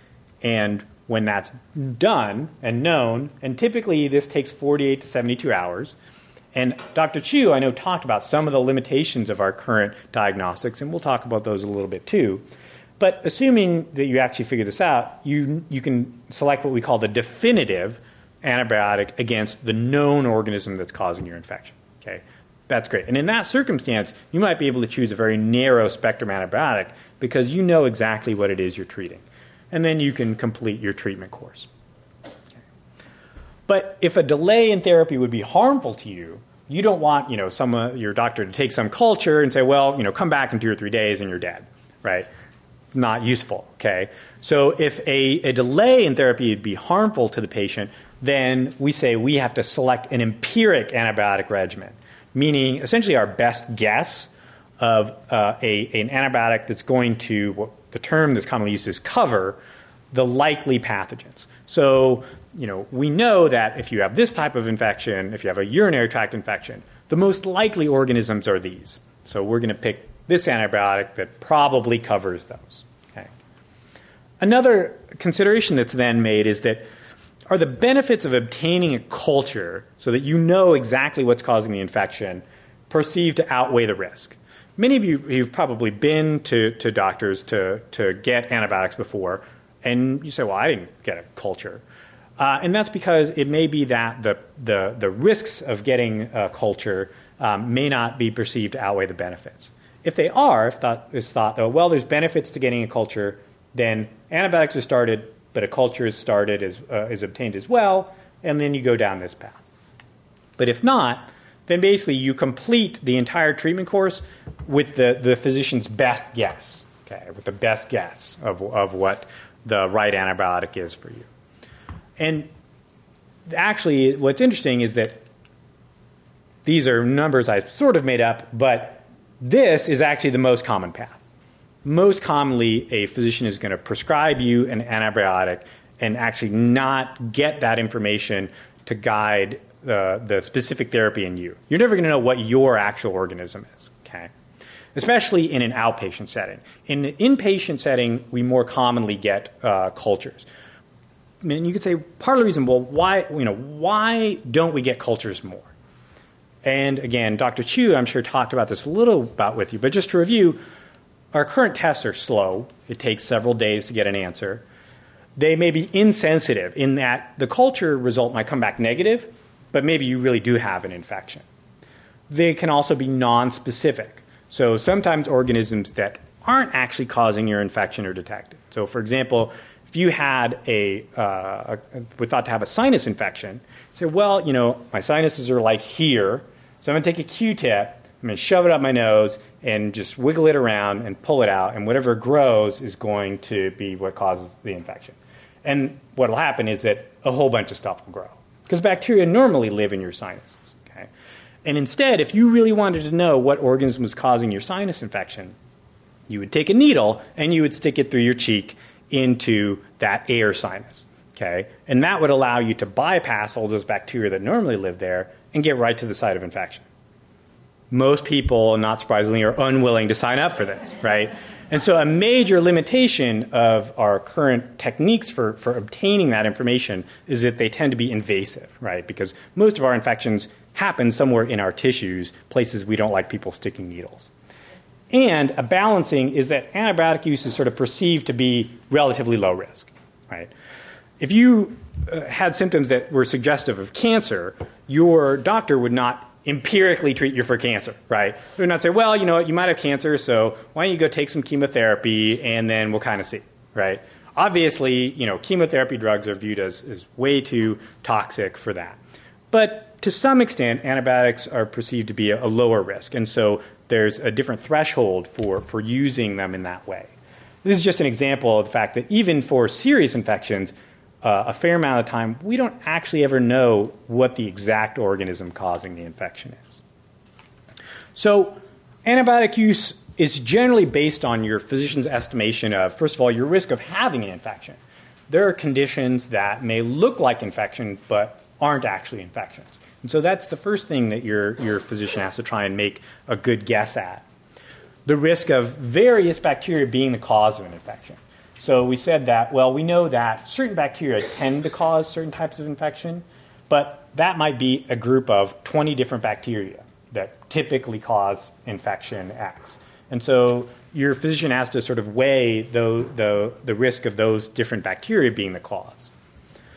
And when that's done and known, and typically this takes forty-eight to seventy-two hours, and Doctor Chu, I know, talked about some of the limitations of our current diagnostics, and we'll talk about those a little bit too. But assuming that you actually figure this out, you, you can select what we call the definitive antibiotic against the known organism that's causing your infection. Okay, that's great. And in that circumstance, you might be able to choose a very narrow spectrum antibiotic because you know exactly what it is you're treating. And then you can complete your treatment course. Okay. But if a delay in therapy would be harmful to you, you don't want, you know, someone, your doctor to take some culture and say, well, you know, come back in two or three days and you're dead, right? Not useful, okay? So if a, a delay in therapy would be harmful to the patient, then we say we have to select an empiric antibiotic regimen, meaning essentially our best guess of uh, a, an antibiotic that's going to, what the term that's commonly used is cover the likely pathogens. So, you know, we know that if you have this type of infection, if you have a urinary tract infection, the most likely organisms are these. So we're going to pick this antibiotic that probably covers those. Okay. Another consideration that's then made is that are the benefits of obtaining a culture so that you know exactly what's causing the infection perceived to outweigh the risk? Many of you have probably been to, to doctors to, to get antibiotics before, and you say, well, I didn't get a culture. Uh, and that's because it may be that the, the, the risks of getting a culture um, may not be perceived to outweigh the benefits. If they are, if thought, it's thought, though, well, there's benefits to getting a culture, then antibiotics are started, but a culture is started, is, uh, is obtained as well, and then you go down this path. But if not, then basically you complete the entire treatment course with the, the physician's best guess, okay, with the best guess of, of what the right antibiotic is for you. And actually, what's interesting is that these are numbers I sort of made up, but this is actually the most common path. Most commonly, a physician is going to prescribe you an antibiotic and actually not get that information to guide the, the specific therapy in you. You're never going to know what your actual organism is, okay? Especially in an outpatient setting. In the inpatient setting, we more commonly get uh, cultures. And you could say part of the reason, well, why, you know, why don't we get cultures more? And again, Doctor Chu, I'm sure, talked about this a little about with you, but just to review, our current tests are slow. It takes several days to get an answer. They may be insensitive in that the culture result might come back negative, but maybe you really do have an infection. They can also be nonspecific. So sometimes organisms that aren't actually causing your infection are detected. So for example, if you had a, uh, a we're thought to have a sinus infection, say, well, you know, my sinuses are like here, so I'm going to take a Q-tip, I'm going to shove it up my nose and just wiggle it around and pull it out, and whatever grows is going to be what causes the infection. And what will happen is that a whole bunch of stuff will grow, because bacteria normally live in your sinuses. Okay? And instead, if you really wanted to know what organism was causing your sinus infection, you would take a needle and you would stick it through your cheek into that air sinus. Okay? And that would allow you to bypass all those bacteria that normally live there and get right to the site of infection. Most people, not surprisingly, are unwilling to sign up for this, right? And so a major limitation of our current techniques for, for obtaining that information is that they tend to be invasive, right? Because most of our infections happen somewhere in our tissues, places we don't like people sticking needles. And a balancing is that antibiotic use is sort of perceived to be relatively low risk, right? If you uh, had symptoms that were suggestive of cancer, your doctor would not empirically treat you for cancer, right? They would not say, well, you know what, you might have cancer, so why don't you go take some chemotherapy and then we'll kind of see, right? Obviously, you know, chemotherapy drugs are viewed as, as way too toxic for that. But to some extent, antibiotics are perceived to be a, a lower risk, and so there's a different threshold for, for using them in that way. This is just an example of the fact that even for serious infections, Uh, a fair amount of time, we don't actually ever know what the exact organism causing the infection is. So antibiotic use is generally based on your physician's estimation of, first of all, your risk of having an infection. There are conditions that may look like infection but aren't actually infections. And so that's the first thing that your, your physician has to try and make a good guess at. The risk of various bacteria being the cause of an infection. So we said that, well, we know that certain bacteria tend to cause certain types of infection, but that might be a group of twenty different bacteria that typically cause infection X. And so your physician has to sort of weigh the, the, the risk of those different bacteria being the cause.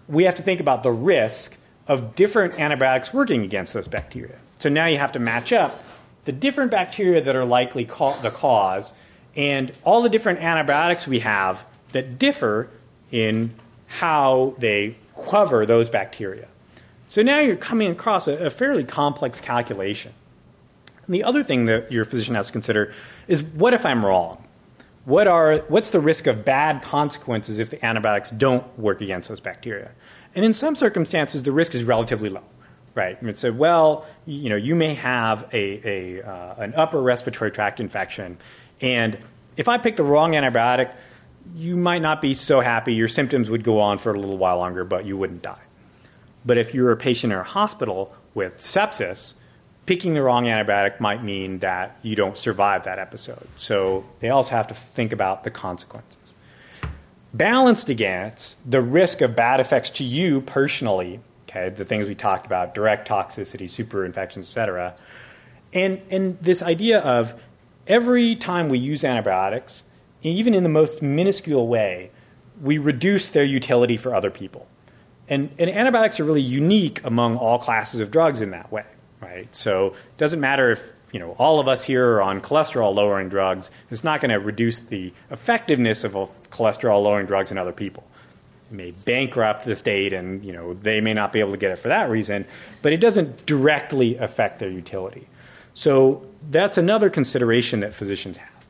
we have to think about the risk of different antibiotics working against those bacteria. So now you have to match up the different bacteria that are likely ca- the cause and all the different antibiotics we have that differ in how they cover those bacteria. So now you're coming across a, a fairly complex calculation. And the other thing that your physician has to consider is, what if I'm wrong? What are, what's the risk of bad consequences if the antibiotics don't work against those bacteria? And in some circumstances, the risk is relatively low, right? I mean, so, well, you know, you may have a, a uh, an upper respiratory tract infection, and if I pick the wrong antibiotic, you might not be so happy. Your symptoms would go on for a little while longer, but you wouldn't die. But if you're a patient in a hospital with sepsis, picking the wrong antibiotic might mean that you don't survive that episode. So they also have to think about the consequences. Balanced against the risk of bad effects to you personally, okay, the things we talked about, direct toxicity, superinfections, et cetera, and, and this idea of every time we use antibiotics, even in the most minuscule way, we reduce their utility for other people. And, and antibiotics are really unique among all classes of drugs in that way, right? So it doesn't matter if, you know, all of us here are on cholesterol-lowering drugs. It's not going to reduce the effectiveness of cholesterol-lowering drugs in other people. It may bankrupt the state, and, you know, they may not be able to get it for that reason, but it doesn't directly affect their utility. So that's another consideration that physicians have.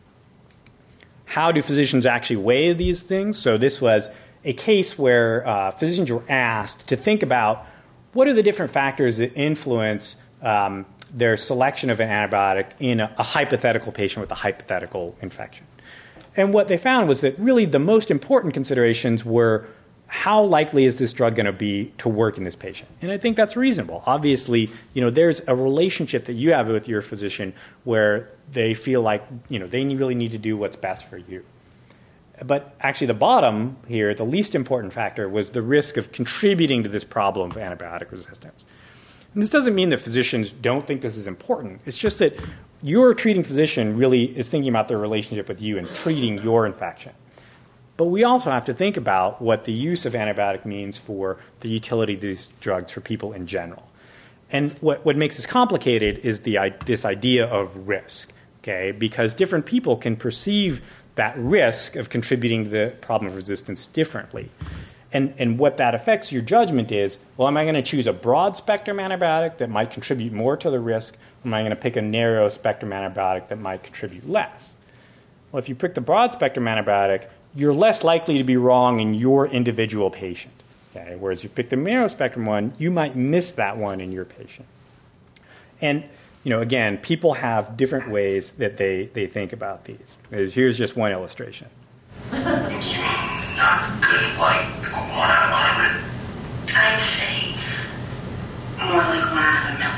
How do physicians actually weigh these things? So this was a case where uh, physicians were asked to think about what are the different factors that influence um, their selection of an antibiotic in a, a hypothetical patient with a hypothetical infection. And what they found was that really the most important considerations were, how likely is this drug going to be to work in this patient? And I think that's reasonable. Obviously, you know, there's a relationship that you have with your physician where they feel like, you know, they really need to do what's best for you. But actually the bottom here, the least important factor, was the risk of contributing to this problem of antibiotic resistance. And this doesn't mean that physicians don't think this is important. It's just that your treating physician really is thinking about their relationship with you and treating your infection. But we also have to think about what the use of antibiotic means for the utility of these drugs for people in general. And what, what makes this complicated is the, this idea of risk, okay? Because different people can perceive that risk of contributing to the problem of resistance differently. And, and what that affects your judgment is, well, am I going to choose a broad-spectrum antibiotic that might contribute more to the risk, or am I going to pick a narrow-spectrum antibiotic that might contribute less? Well, if you pick the broad-spectrum antibiotic, you're less likely to be wrong in your individual patient. Okay? Whereas you pick the narrow-spectrum one, you might miss that one in your patient. And you know, again, people have different ways that they, they think about these. Here's just one illustration. You mean not good, like one out of a hundred? I'd say more like one out of a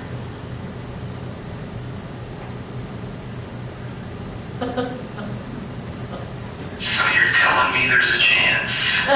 million. So you're telling me there's a chance?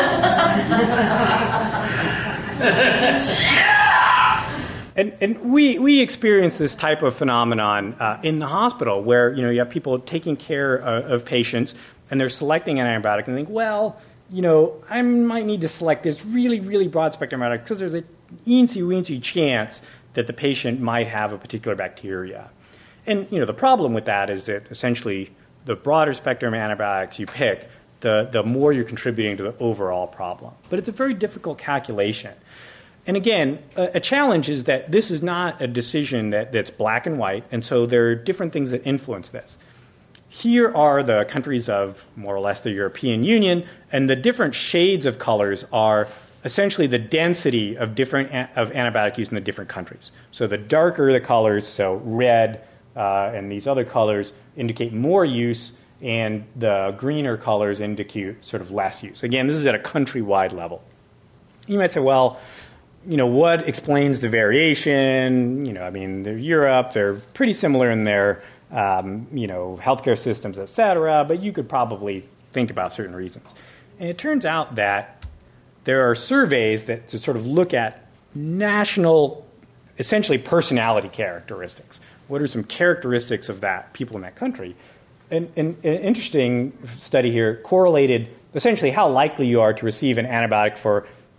Yeah! And, and we, we experience this type of phenomenon uh, in the hospital where, you know, you have people taking care of, of patients and they're selecting an antibiotic and think, well, you know, I might need to select this really, really broad spectrum antibiotic because there's a eensy-weensy chance that the patient might have a particular bacteria. And, you know, the problem with that is that essentially the broader spectrum antibiotics you pick, the, the more you're contributing to the overall problem. But it's a very difficult calculation. And again, a, a challenge is that this is not a decision that, that's black and white, and so there are different things that influence this. Here are the countries of more or less the European Union, and the different shades of colors are essentially the density of different an- of antibiotic use in the different countries. So the darker the colors, so red uh, and these other colors, indicate more use, and the greener colors indicate sort of less use. Again, this is at a countrywide level. You might say, well, you know, what explains the variation? You know, I mean, they're Europe, they're pretty similar in their, um, you know, healthcare systems, et cetera, but you could probably think about certain reasons. And it turns out that there are surveys that to sort of look at national, essentially personality characteristics. What are some characteristics of that, people in that country? And, and an interesting study here correlated essentially how likely you are to receive an antibiotic for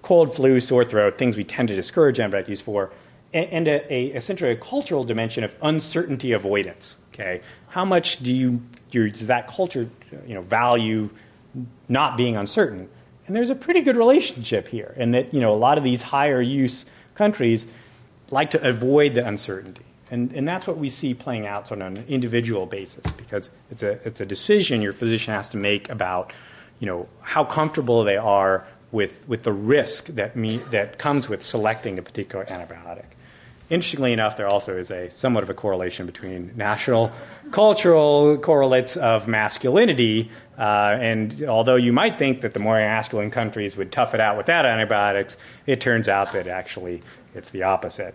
cold, flu, sore throat, things we tend to discourage antibiotic use for, and, and a, a, essentially a cultural dimension of uncertainty avoidance. Okay, how much do you do, does that culture, you know, value not being uncertain? And there's a pretty good relationship here, and that, you know, a lot of these higher use countries like to avoid the uncertainty. And, and that's what we see playing out sort of on an individual basis, because it's a it's a decision your physician has to make about, you know, how comfortable they are with with the risk that me, that comes with selecting a particular antibiotic. Interestingly enough, there also is a somewhat of a correlation between national cultural correlates of masculinity. Uh, and although you might think that the more masculine countries would tough it out without antibiotics, it turns out that actually it's the opposite.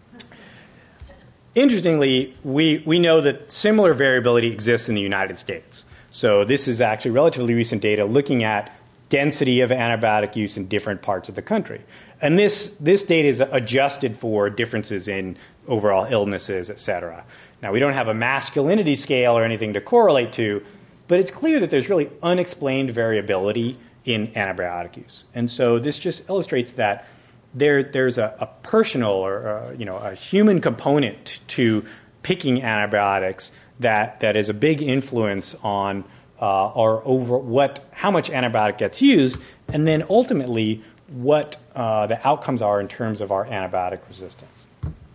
Interestingly, we, we know that similar variability exists in the United States. So this is actually relatively recent data looking at density of antibiotic use in different parts of the country. And this, this data is adjusted for differences in overall illnesses, et cetera. Now, we don't have a masculinity scale or anything to correlate to, but it's clear that there's really unexplained variability in antibiotic use. And so this just illustrates that there, there's a, a personal or a, you know, a human component to picking antibiotics that, that is a big influence on uh, or over what how much antibiotic gets used, and then ultimately what uh, the outcomes are in terms of our antibiotic resistance.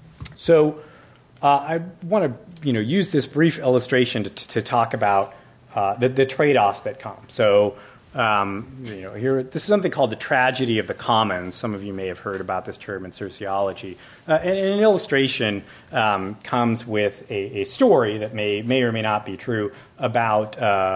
So uh, I want to you know use this brief illustration to, to talk about uh, the, the trade-offs that come. So um, you know here this is something called the tragedy of the commons. Some of you may have heard about this term in sociology. Uh, and, and an illustration um, comes with a, a story that may may or may not be true about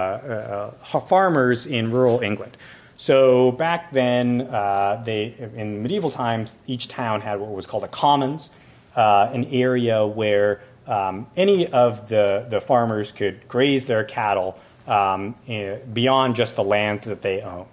uh, uh, farmers in rural England. So back then, uh, they in medieval times, each town had what was called a commons, uh, an area where um, any of the, the farmers could graze their cattle um, in, beyond just the lands that they owned.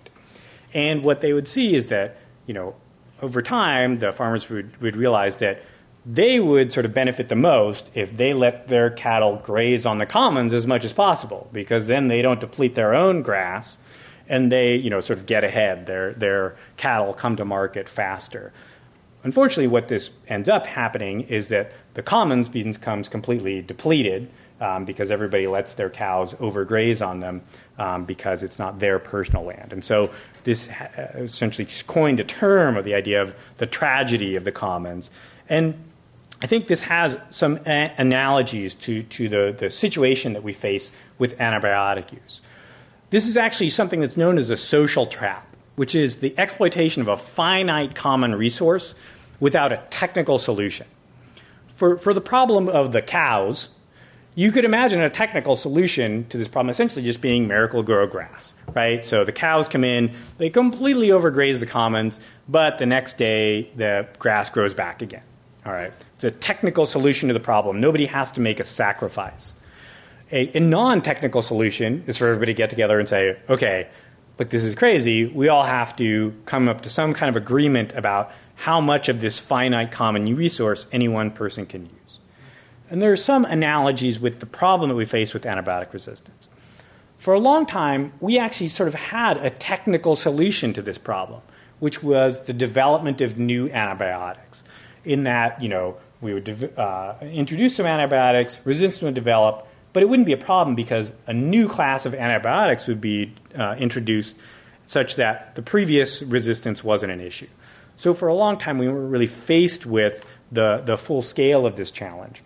And what they would see is that, you know, over time, the farmers would, would realize that they would sort of benefit the most if they let their cattle graze on the commons as much as possible, because then they don't deplete their own grass, and they, you know, sort of get ahead. Their their cattle come to market faster. Unfortunately, what this ends up happening is that the commons becomes completely depleted um, because everybody lets their cows overgraze on them um, because it's not their personal land. And so this essentially coined a term of the idea of the tragedy of the commons. And I think this has some a- analogies to, to the, the situation that we face with antibiotic use. This is actually something that's known as a social trap, which is the exploitation of a finite common resource without a technical solution. For, for the problem of the cows, you could imagine a technical solution to this problem essentially just being Miracle-Gro grass, right? So the cows come in, they completely overgraze the commons, but the next day the grass grows back again. All right, it's a technical solution to the problem. Nobody has to make a sacrifice. A, a non-technical solution is for everybody to get together and say, okay, look, this is crazy. We all have to come up to some kind of agreement about how much of this finite common resource any one person can use. And there are some analogies with the problem that we face with antibiotic resistance. For a long time, we actually sort of had a technical solution to this problem, which was the development of new antibiotics. In that, you know, we would uh, introduce some antibiotics, resistance would develop, but it wouldn't be a problem because a new class of antibiotics would be uh, introduced such that the previous resistance wasn't an issue. So for a long time, we weren't really faced with the, the full scale of this challenge.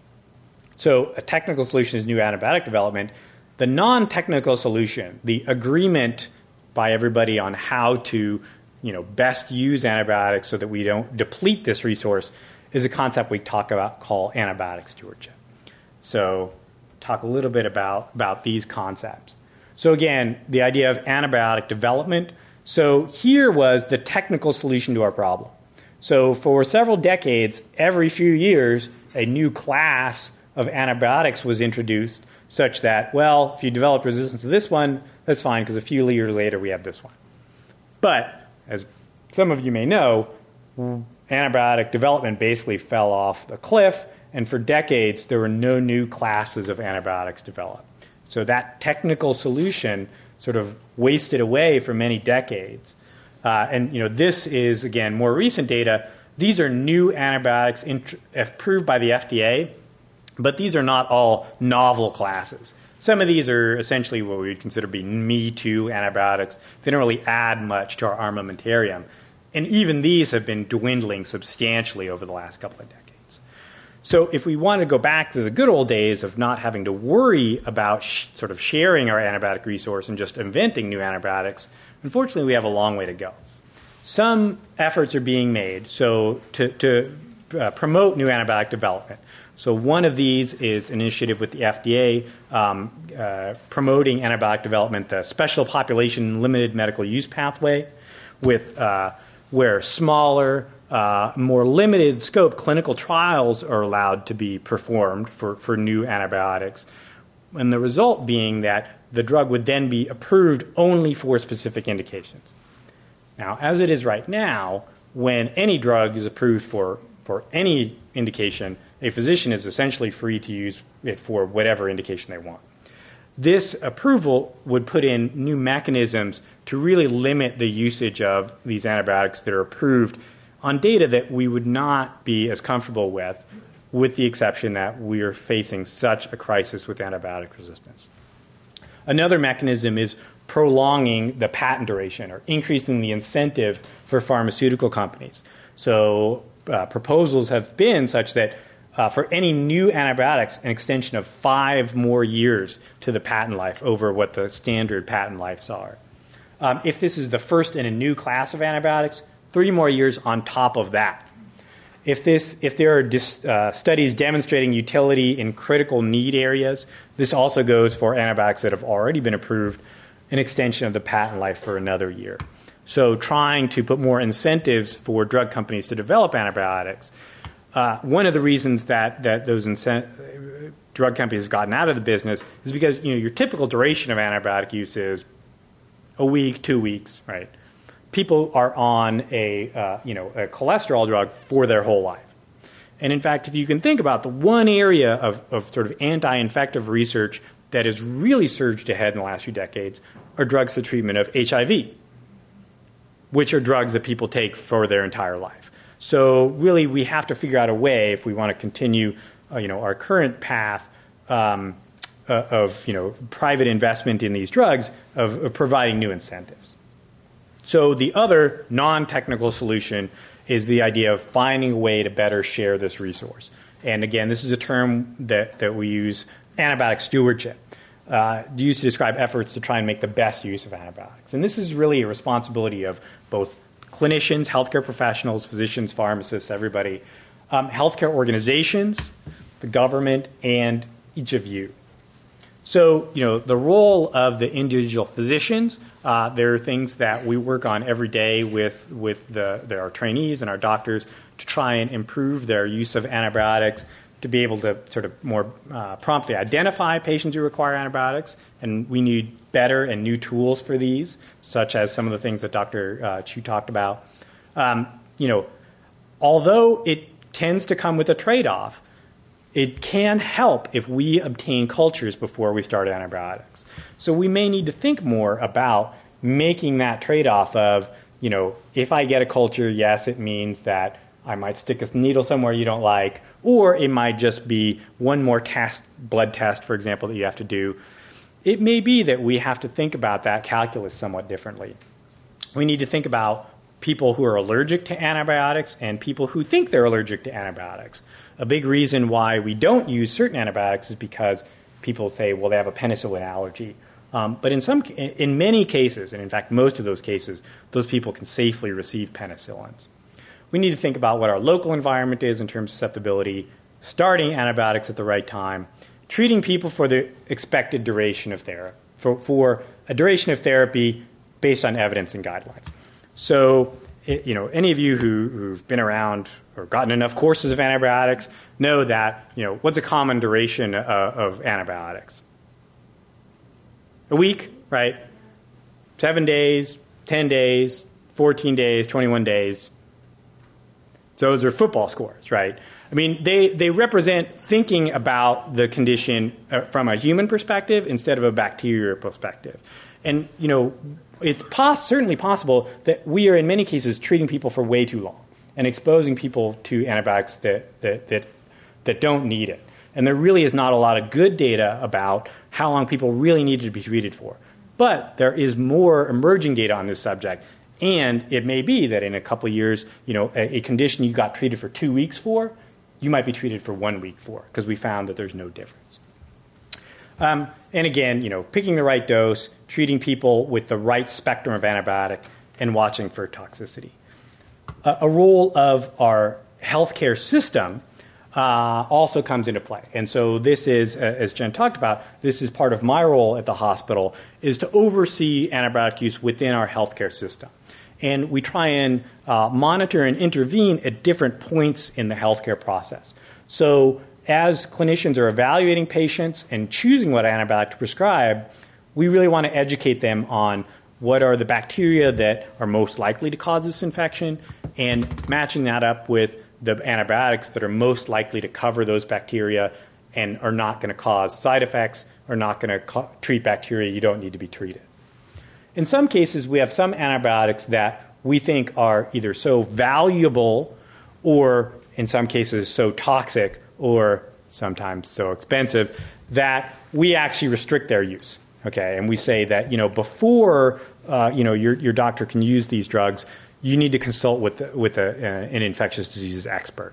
So a technical solution is new antibiotic development. The non-technical solution, the agreement by everybody on how to, you know, best use antibiotics so that we don't deplete this resource, is a concept we talk about called antibiotic stewardship. So talk a little bit about, about these concepts. So again, the idea of antibiotic development. So here was the technical solution to our problem. So for several decades, every few years, a new class of antibiotics was introduced such that, well, if you develop resistance to this one, that's fine because a few years later we have this one. But as some of you may know, antibiotic development basically fell off the cliff, and for decades there were no new classes of antibiotics developed. So that technical solution sort of wasted away for many decades. Uh, and you know, this is, again, more recent data. These are new antibiotics int- approved by the F D A, but these are not all novel classes. Some of these are essentially what we would consider to be me too antibiotics. They don't really add much to our armamentarium. And even these have been dwindling substantially over the last couple of decades. So if we want to go back to the good old days of not having to worry about sh- sort of sharing our antibiotic resource and just inventing new antibiotics, unfortunately, we have a long way to go. Some efforts are being made so to, to uh, promote new antibiotic development. So one of these is an initiative with the F D A um, uh, promoting antibiotic development, the Special Population Limited Medical Use Pathway, with uh, where smaller, uh, more limited scope clinical trials are allowed to be performed for, for new antibiotics. And the result being that the drug would then be approved only for specific indications. Now, as it is right now, when any drug is approved for, for any indication, a physician is essentially free to use it for whatever indication they want. This approval would put in new mechanisms to really limit the usage of these antibiotics that are approved on data that we would not be as comfortable with, with the exception that we are facing such a crisis with antibiotic resistance. Another mechanism is prolonging the patent duration or increasing the incentive for pharmaceutical companies. So uh, proposals have been such that uh, for any new antibiotics, an extension of five more years to the patent life over what the standard patent lives are. Um, if this is the first in a new class of antibiotics, three more years on top of that. If this, if there are dis, uh, studies demonstrating utility in critical need areas, this also goes for antibiotics that have already been approved, an extension of the patent life for another year. So trying to put more incentives for drug companies to develop antibiotics. Uh, one of the reasons that, that those incent- drug companies have gotten out of the business is because, you know, your typical duration of antibiotic use is a week, two weeks, right? People are on a, uh, you know, a cholesterol drug for their whole life. And in fact, if you can think about the one area of, of sort of anti-infective research that has really surged ahead in the last few decades are drugs for the treatment of H I V, which are drugs that people take for their entire life. So really, we have to figure out a way, if we want to continue, uh, you know, our current path um, uh, of, you know, private investment in these drugs, of, of providing new incentives. So the other non-technical solution is the idea of finding a way to better share this resource. And again, this is a term that, that we use, antibiotic stewardship, uh, used to describe efforts to try and make the best use of antibiotics. And this is really a responsibility of both clinicians, healthcare professionals, physicians, pharmacists, everybody, um, healthcare organizations, the government, and each of you. So, you know, the role of the individual physicians, uh, there are things that we work on every day with, with the, the, our trainees and our doctors to try and improve their use of antibiotics, to be able to sort of more uh, promptly identify patients who require antibiotics. And we need better and new tools for these, such as some of the things that Doctor Uh, Chu talked about. Um, you know, although it tends to come with a trade-off, it can help if we obtain cultures before we start antibiotics. So we may need to think more about making that trade-off of, you know, if I get a culture, yes, it means that I might stick a needle somewhere you don't like, or it might just be one more test, blood test, for example, that you have to do. It may be that we have to think about that calculus somewhat differently. We need to think about people who are allergic to antibiotics and people who think they're allergic to antibiotics. A big reason why we don't use certain antibiotics is because people say, well, they have a penicillin allergy. Um, but in some, in many cases, and in fact most of those cases, those people can safely receive penicillins. We need to think about what our local environment is in terms of susceptibility, starting antibiotics at the right time, treating people for the expected duration of therapy, for, for a duration of therapy based on evidence and guidelines. So, it, you know, any of you who, who've been around or gotten enough courses of antibiotics know that, you know, what's a common duration uh, of antibiotics? A week, right? Seven days, ten days, fourteen days, twenty-one days. Those are football scores, right? I mean, they, they represent thinking about the condition uh, from a human perspective instead of a bacterial perspective. And, you know, it's pos- certainly possible that we are in many cases treating people for way too long and exposing people to antibiotics that, that, that, that don't need it. And there really is not a lot of good data about how long people really need to be treated for. But there is more emerging data on this subject. And it may be that in a couple of years, you know, a, a condition you got treated for two weeks for, you might be treated for one week for, because we found that there's no difference. Um, and again, you know, picking the right dose, treating people with the right spectrum of antibiotic, and watching for toxicity. Uh, a role of our healthcare system Uh, also comes into play. And so this is, uh, as Jen talked about, this is part of my role at the hospital, is to oversee antibiotic use within our healthcare system. And we try and uh, monitor and intervene at different points in the healthcare process. So as clinicians are evaluating patients and choosing what antibiotic to prescribe, we really want to educate them on what are the bacteria that are most likely to cause this infection and matching that up with the antibiotics that are most likely to cover those bacteria and are not going to cause side effects, are not going to co- treat bacteria you don't need to be treated. In some cases, we have some antibiotics that we think are either so valuable or, in some cases, so toxic or sometimes so expensive that we actually restrict their use. Okay, and we say that, you know, before uh, you know your your doctor can use these drugs, you need to consult with the, with a, uh, an infectious diseases expert.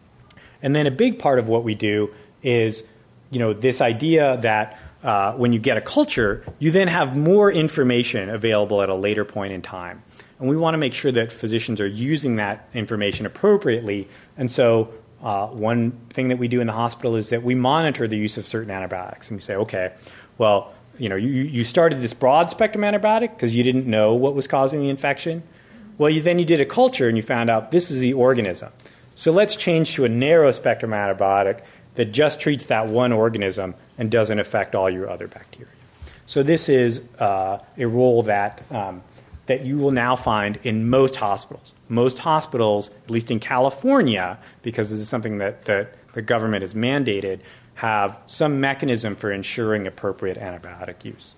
And then a big part of what we do is, you know, this idea that uh, when you get a culture, you then have more information available at a later point in time. And we want to make sure that physicians are using that information appropriately. And so uh, one thing that we do in the hospital is that we monitor the use of certain antibiotics. And we say, okay, well, you know, you, you started this broad spectrum antibiotic because you didn't know what was causing the infection. Well, you, then you did a culture and you found out this is the organism. So let's change to a narrow spectrum antibiotic that just treats that one organism and doesn't affect all your other bacteria. So this is uh, a role that, um, that you will now find in most hospitals. Most hospitals, at least in California, because this is something that, that the government has mandated, have some mechanism for ensuring appropriate antibiotic use.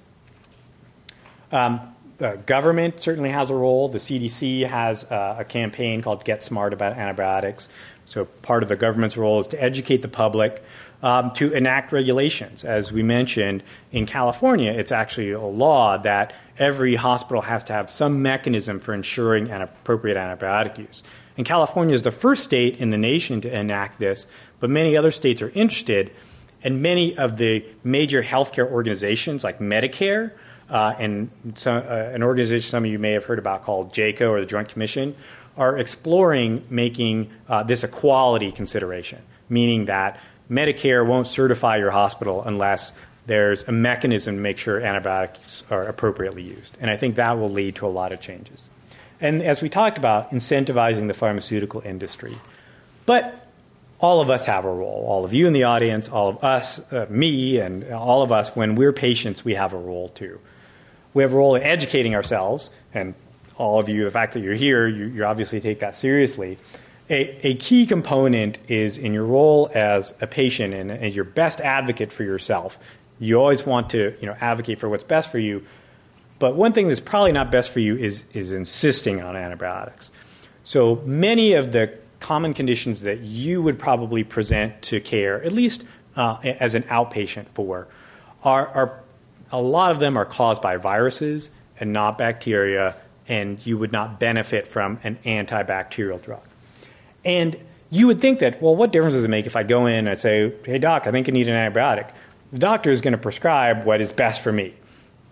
Um, The government certainly has a role. The C D C has uh, a campaign called Get Smart About Antibiotics. So part of the government's role is to educate the public, um, to enact regulations. As we mentioned, in California, it's actually a law that every hospital has to have some mechanism for ensuring an appropriate antibiotic use. And California is the first state in the nation to enact this, but many other states are interested, and many of the major healthcare organizations like Medicare, Uh, and so, uh, an organization some of you may have heard about called J C O, or the Joint Commission, are exploring making uh, this a quality consideration, meaning that Medicare won't certify your hospital unless there's a mechanism to make sure antibiotics are appropriately used. And I think that will lead to a lot of changes. And as we talked about, incentivizing the pharmaceutical industry. But all of us have a role. All of you in the audience, all of us, uh, me, and all of us, when we're patients, we have a role too. We have a role in educating ourselves, and all of you, the fact that you're here, you, you obviously take that seriously. A, a key component is in your role as a patient and as your best advocate for yourself. You always want to, you know, advocate for what's best for you. But one thing that's probably not best for you is, is insisting on antibiotics. So many of the common conditions that you would probably present to care, at least uh, as an outpatient for, are, are a lot of them are caused by viruses and not bacteria, and you would not benefit from an antibacterial drug. And you would think that, well, what difference does it make if I go in and I say, hey, doc, I think I need an antibiotic? The doctor is going to prescribe what is best for me.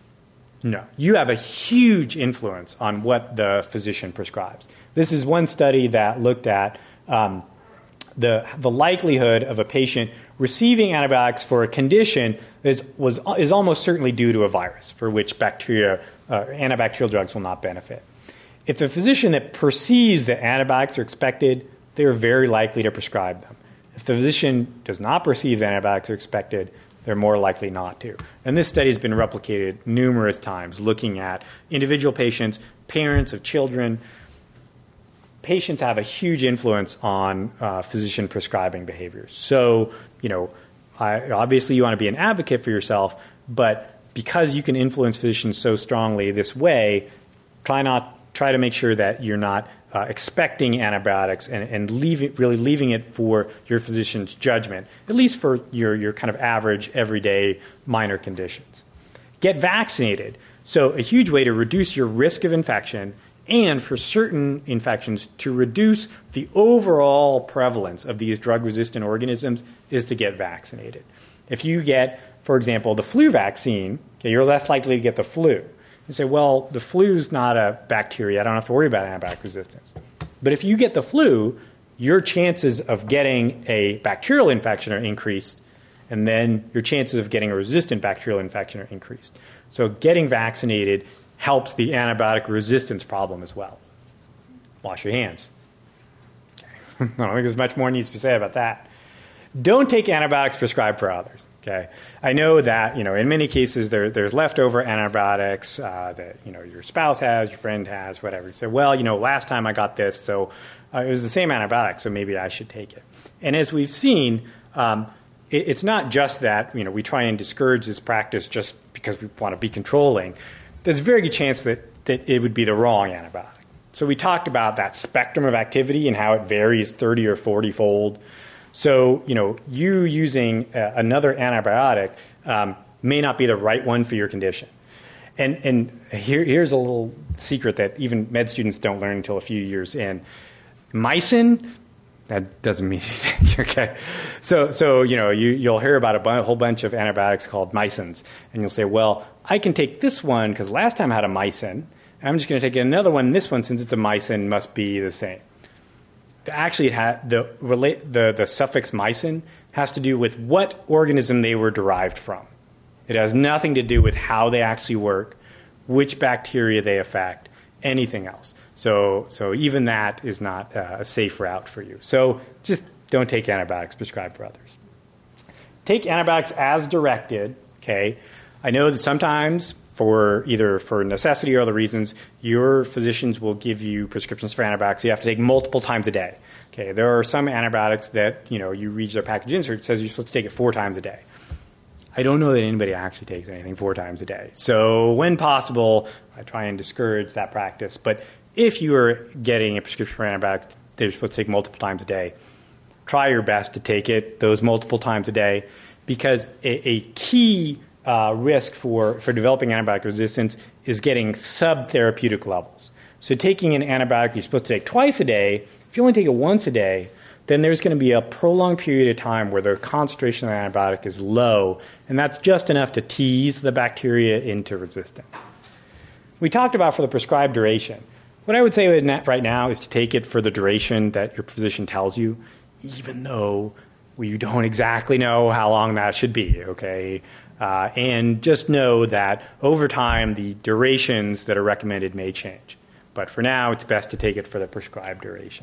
No. You have a huge influence on what the physician prescribes. This is one study that looked at um, the, the likelihood of a patient receiving antibiotics for a condition that was, is almost certainly due to a virus for which bacteria, uh, antibacterial drugs will not benefit. If the physician that perceives that antibiotics are expected, they are very likely to prescribe them. If the physician does not perceive that antibiotics are expected, they're more likely not to. And this study has been replicated numerous times, looking at individual patients, parents of children. Patients have a huge influence on uh, physician prescribing behaviors. So, you know, I, obviously you want to be an advocate for yourself, but because you can influence physicians so strongly this way, try not try to make sure that you're not uh, expecting antibiotics and, and leave it, really leaving it for your physician's judgment, at least for your, your kind of average, everyday, minor conditions. Get vaccinated. So a huge way to reduce your risk of infection and for certain infections to reduce the overall prevalence of these drug-resistant organisms is to get vaccinated. If you get, for example, the flu vaccine, okay, you're less likely to get the flu. You say, well, the flu is not a bacteria. I don't have to worry about antibiotic resistance. But if you get the flu, your chances of getting a bacterial infection are increased, and then your chances of getting a resistant bacterial infection are increased. So getting vaccinated helps the antibiotic resistance problem as well. Wash your hands. Okay. I don't think there's much more needs to be said about that. Don't take antibiotics prescribed for others. Okay, I know that you know in many cases there, there's leftover antibiotics uh, that you know your spouse has, your friend has, whatever. You say, well, you know, last time I got this, so uh, it was the same antibiotic, so maybe I should take it. And as we've seen, um, it, it's not just that you know we try and discourage this practice just because we want to be controlling. There's a very good chance that that it would be the wrong antibiotic. So we talked about that spectrum of activity and how it varies thirty or forty fold. So, you know, you using uh, another antibiotic um, may not be the right one for your condition. And, and here, here's a little secret that even med students don't learn until a few years in. Mycin, that doesn't mean anything, okay? So, so you know, you, you'll hear about a, bu- a whole bunch of antibiotics called mycins, and you'll say, well, I can take this one because last time I had a mycin, and I'm just going to take another one. This one, since it's a mycin, must be the same. Actually, it ha- the, relate, the, the suffix mycin has to do with what organism they were derived from. It has nothing to do with how they actually work, which bacteria they affect, anything else. So, so even that is not uh, a safe route for you. So just don't take antibiotics prescribed for others. Take antibiotics as directed. Okay, I know that sometimes, for either for necessity or other reasons, your physicians will give you prescriptions for antibiotics you have to take multiple times a day. Okay, there are some antibiotics that, you know, you read their package insert, it says you're supposed to take it four times a day. I don't know that anybody actually takes anything four times a day. So when possible, I try and discourage that practice. But if you are getting a prescription for antibiotics that you're supposed to take multiple times a day, try your best to take it those multiple times a day, because a, a key Uh, risk for, for developing antibiotic resistance is getting subtherapeutic levels. So taking an antibiotic you're supposed to take twice a day, if you only take it once a day, then there's going to be a prolonged period of time where the concentration of the antibiotic is low, and that's just enough to tease the bacteria into resistance. We talked about for the prescribed duration. What I would say right now is to take it for the duration that your physician tells you, even though you don't exactly know how long that should be, okay? Uh, and just know that over time, the durations that are recommended may change. But for now, it's best to take it for the prescribed duration.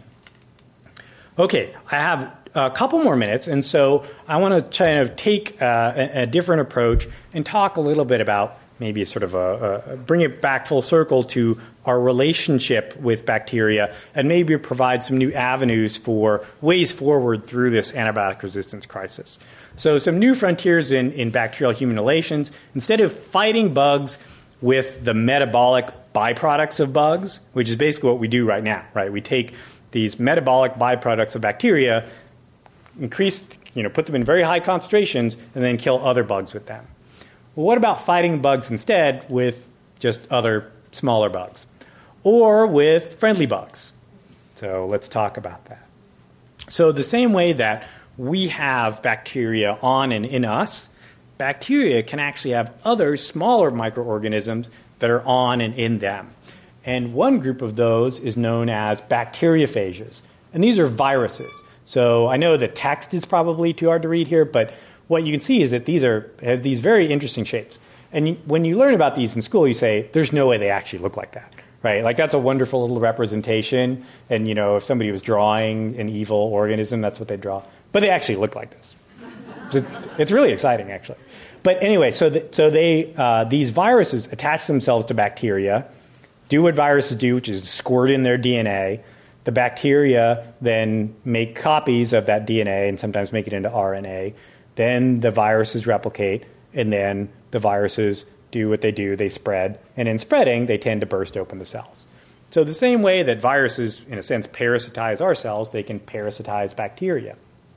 Okay, I have a couple more minutes, and so I want to kind of take uh, a, a different approach and talk a little bit about maybe sort of a, a bring it back full circle to our relationship with bacteria and maybe provide some new avenues for ways forward through this antibiotic resistance crisis. So some new frontiers in, in bacterial-human relations. Instead of fighting bugs with the metabolic byproducts of bugs, which is basically what we do right now, right? We take these metabolic byproducts of bacteria, increase, you know, put them in very high concentrations, and then kill other bugs with them. Well, what about fighting bugs instead with just other smaller bugs? Or with friendly bugs? So let's talk about that. So the same way that we have bacteria on and in us, bacteria can actually have other smaller microorganisms that are on and in them. And one group of those is known as bacteriophages. And these are viruses. So I know the text is probably too hard to read here, but what you can see is that these are have these very interesting shapes. And you, when you learn about these in school, you say, there's no way they actually look like that. Right, like that's a wonderful little representation. And, you know, if somebody was drawing an evil organism, that's what they'd draw. But they actually look like this. It's really exciting, actually. But anyway, so the, so they uh, these viruses attach themselves to bacteria, do what viruses do, which is squirt in their D N A. The bacteria then make copies of that D N A and sometimes make it into R N A. Then the viruses replicate, and then the viruses do what they do, they spread, and in spreading, they tend to burst open the cells. So the same way that viruses, in a sense, parasitize our cells, they can parasitize bacteria.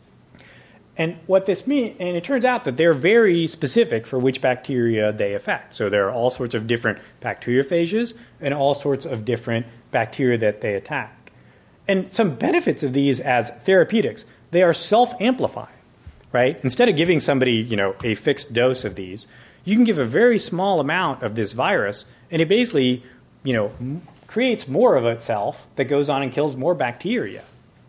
And what this means, and it turns out that they're very specific for which bacteria they affect. So there are all sorts of different bacteriophages and all sorts of different bacteria that they attack. And some benefits of these as therapeutics, they are self-amplifying, right? Instead of giving somebody, you know, a fixed dose of these, you can give a very small amount of this virus, and it basically, you know, m- creates more of itself that goes on and kills more bacteria.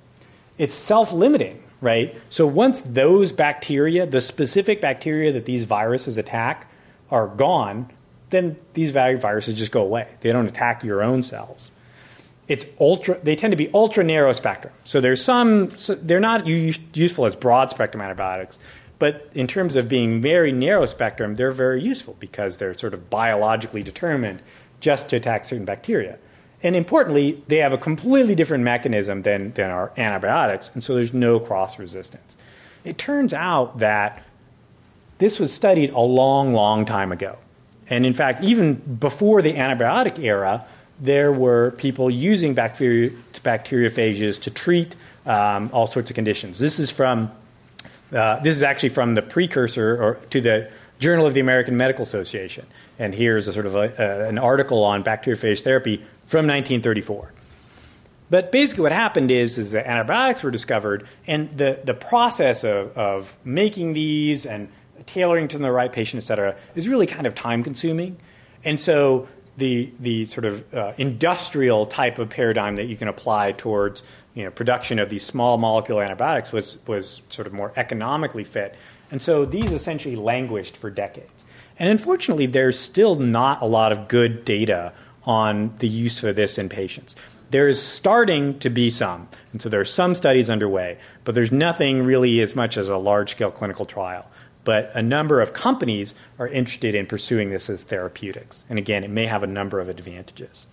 It's self-limiting, right? So once those bacteria, the specific bacteria that these viruses attack, are gone, then these viruses just go away. They don't attack your own cells. It's ultra. They tend to be ultra narrow spectrum. So there's some. So they're not u- useful as broad spectrum antibiotics, but in terms of being very narrow spectrum, they're very useful because they're sort of biologically determined just to attack certain bacteria. And importantly, they have a completely different mechanism than, than our antibiotics, and so there's no cross-resistance. It turns out that this was studied a long, long time ago. And in fact, even before the antibiotic era, there were people using bacteria, bacteriophages to treat um, all sorts of conditions. This is from uh, this is actually from the precursor or to the Journal of the American Medical Association. And here's a sort of a, uh, an article on bacteriophage therapy from nineteen thirty-four. But basically what happened is, is that antibiotics were discovered, and the, the process of, of making these and tailoring to the right patient, et cetera, is really kind of time-consuming. And so the the sort of uh, industrial type of paradigm that you can apply towards, you know, production of these small molecule antibiotics was was sort of more economically fit. And so these essentially languished for decades. And unfortunately, there's still not a lot of good data on the use of this in patients. There is starting to be some, and so there are some studies underway, but there's nothing really as much as a large-scale clinical trial. But a number of companies are interested in pursuing this as therapeutics. And again, it may have a number of advantages.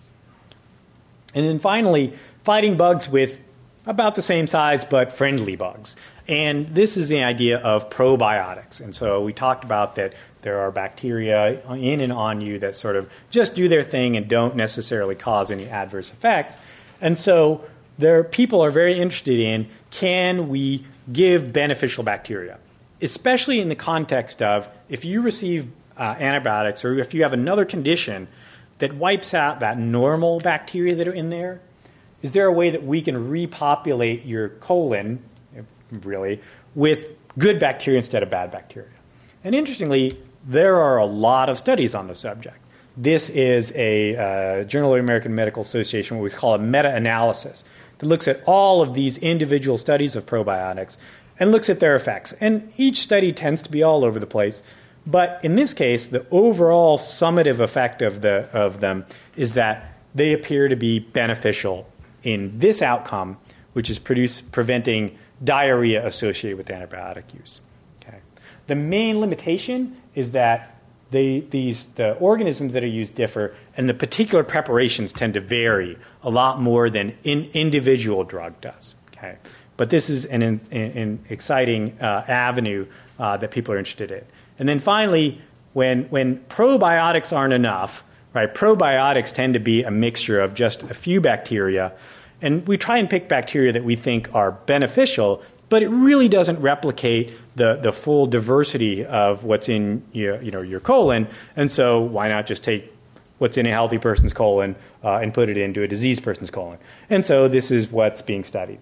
And then finally, fighting bugs with about the same size but friendly bugs. And this is the idea of probiotics. And so we talked about that there are bacteria in and on you that sort of just do their thing and don't necessarily cause any adverse effects. And so there, people are very interested in, can we give beneficial bacteria? Especially in the context of if you receive uh, antibiotics or if you have another condition that wipes out that normal bacteria that are in there, is there a way that we can repopulate your colon, really, with good bacteria instead of bad bacteria? And interestingly, there are a lot of studies on the subject. This is a uh, Journal of the American Medical Association, what we call a meta-analysis, that looks at all of these individual studies of probiotics and looks at their effects. And each study tends to be all over the place. But in this case, the overall summative effect of the of them is that they appear to be beneficial in this outcome, which is produce, preventing diarrhea associated with antibiotic use. Okay. The main limitation is that they, these the organisms that are used differ, and the particular preparations tend to vary a lot more than an individual drug does. Okay. But this is an, an, an exciting uh, avenue uh, that people are interested in. And then finally, when, when probiotics aren't enough, right, probiotics tend to be a mixture of just a few bacteria. And we try and pick bacteria that we think are beneficial, but it really doesn't replicate the, the full diversity of what's in your, you know, your colon. And so why not just take what's in a healthy person's colon uh, and put it into a diseased person's colon? And so this is what's being studied.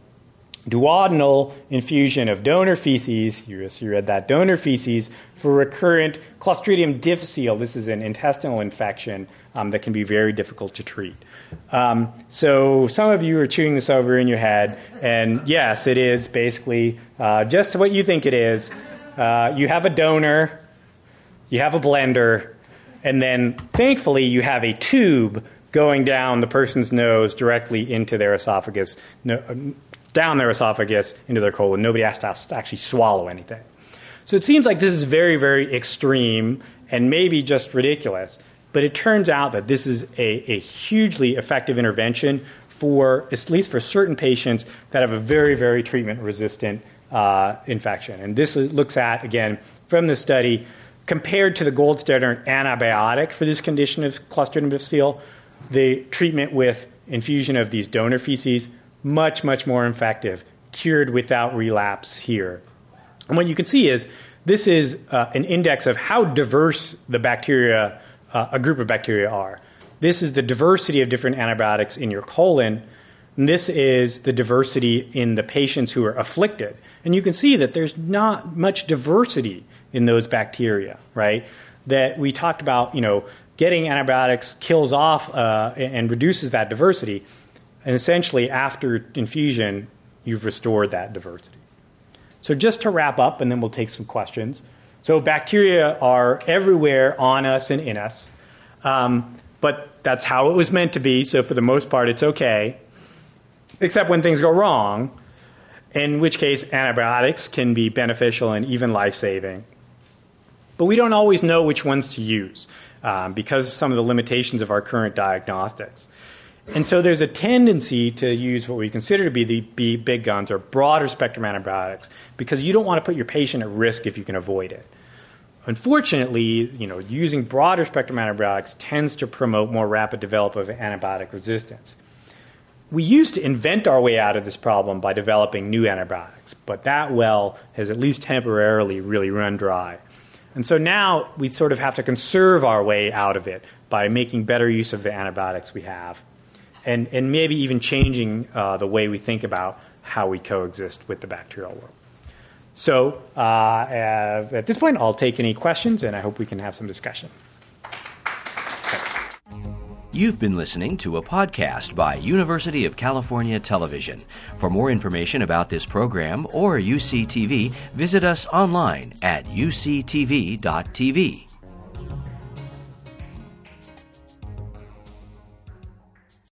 Duodenal infusion of donor feces, you read that, donor feces for recurrent Clostridium difficile. This is an intestinal infection um, that can be very difficult to treat. Um, so some of you are chewing this over in your head, and yes, it is basically uh, just what you think it is. Uh, you have a donor, you have a blender, and then thankfully you have a tube going down the person's nose directly into their esophagus, no, down their esophagus into their colon. Nobody has to actually swallow anything. So it seems like this is very, very extreme and maybe just ridiculous. But it turns out that this is a, a hugely effective intervention for, at least for certain patients that have a very, very treatment-resistant uh, infection. And this looks at, again, from the study, compared to the gold standard antibiotic for this condition of Clostridium difficile, the treatment with infusion of these donor feces, much, much more effective, cured without relapse here. And what you can see is this is uh, an index of how diverse the bacteria, uh, a group of bacteria are. This is the diversity of different antibiotics in your colon. And this is the diversity in the patients who are afflicted. And you can see that there's not much diversity in those bacteria, right? That we talked about, you know, getting antibiotics kills off uh, and reduces that diversity. And essentially, after infusion, you've restored that diversity. So just to wrap up, and then we'll take some questions. So bacteria are everywhere on us and in us. Um, but that's how it was meant to be. So for the most part, it's okay. Except when things go wrong, in which case antibiotics can be beneficial and even life-saving. But we don't always know which ones to use um, because of some of the limitations of our current diagnostics. And so there's a tendency to use what we consider to be the B, big guns or broader spectrum antibiotics because you don't want to put your patient at risk if you can avoid it. Unfortunately, you know, using broader spectrum antibiotics tends to promote more rapid development of antibiotic resistance. We used to invent our way out of this problem by developing new antibiotics, but that well has at least temporarily really run dry. And so now we sort of have to conserve our way out of it by making better use of the antibiotics we have and, and maybe even changing uh, the way we think about how we coexist with the bacterial world. So uh, uh, at this point, I'll take any questions, and I hope we can have some discussion. You've been listening to a podcast by University of California Television. For more information about this program or U C T V, visit us online at U C T V dot T V.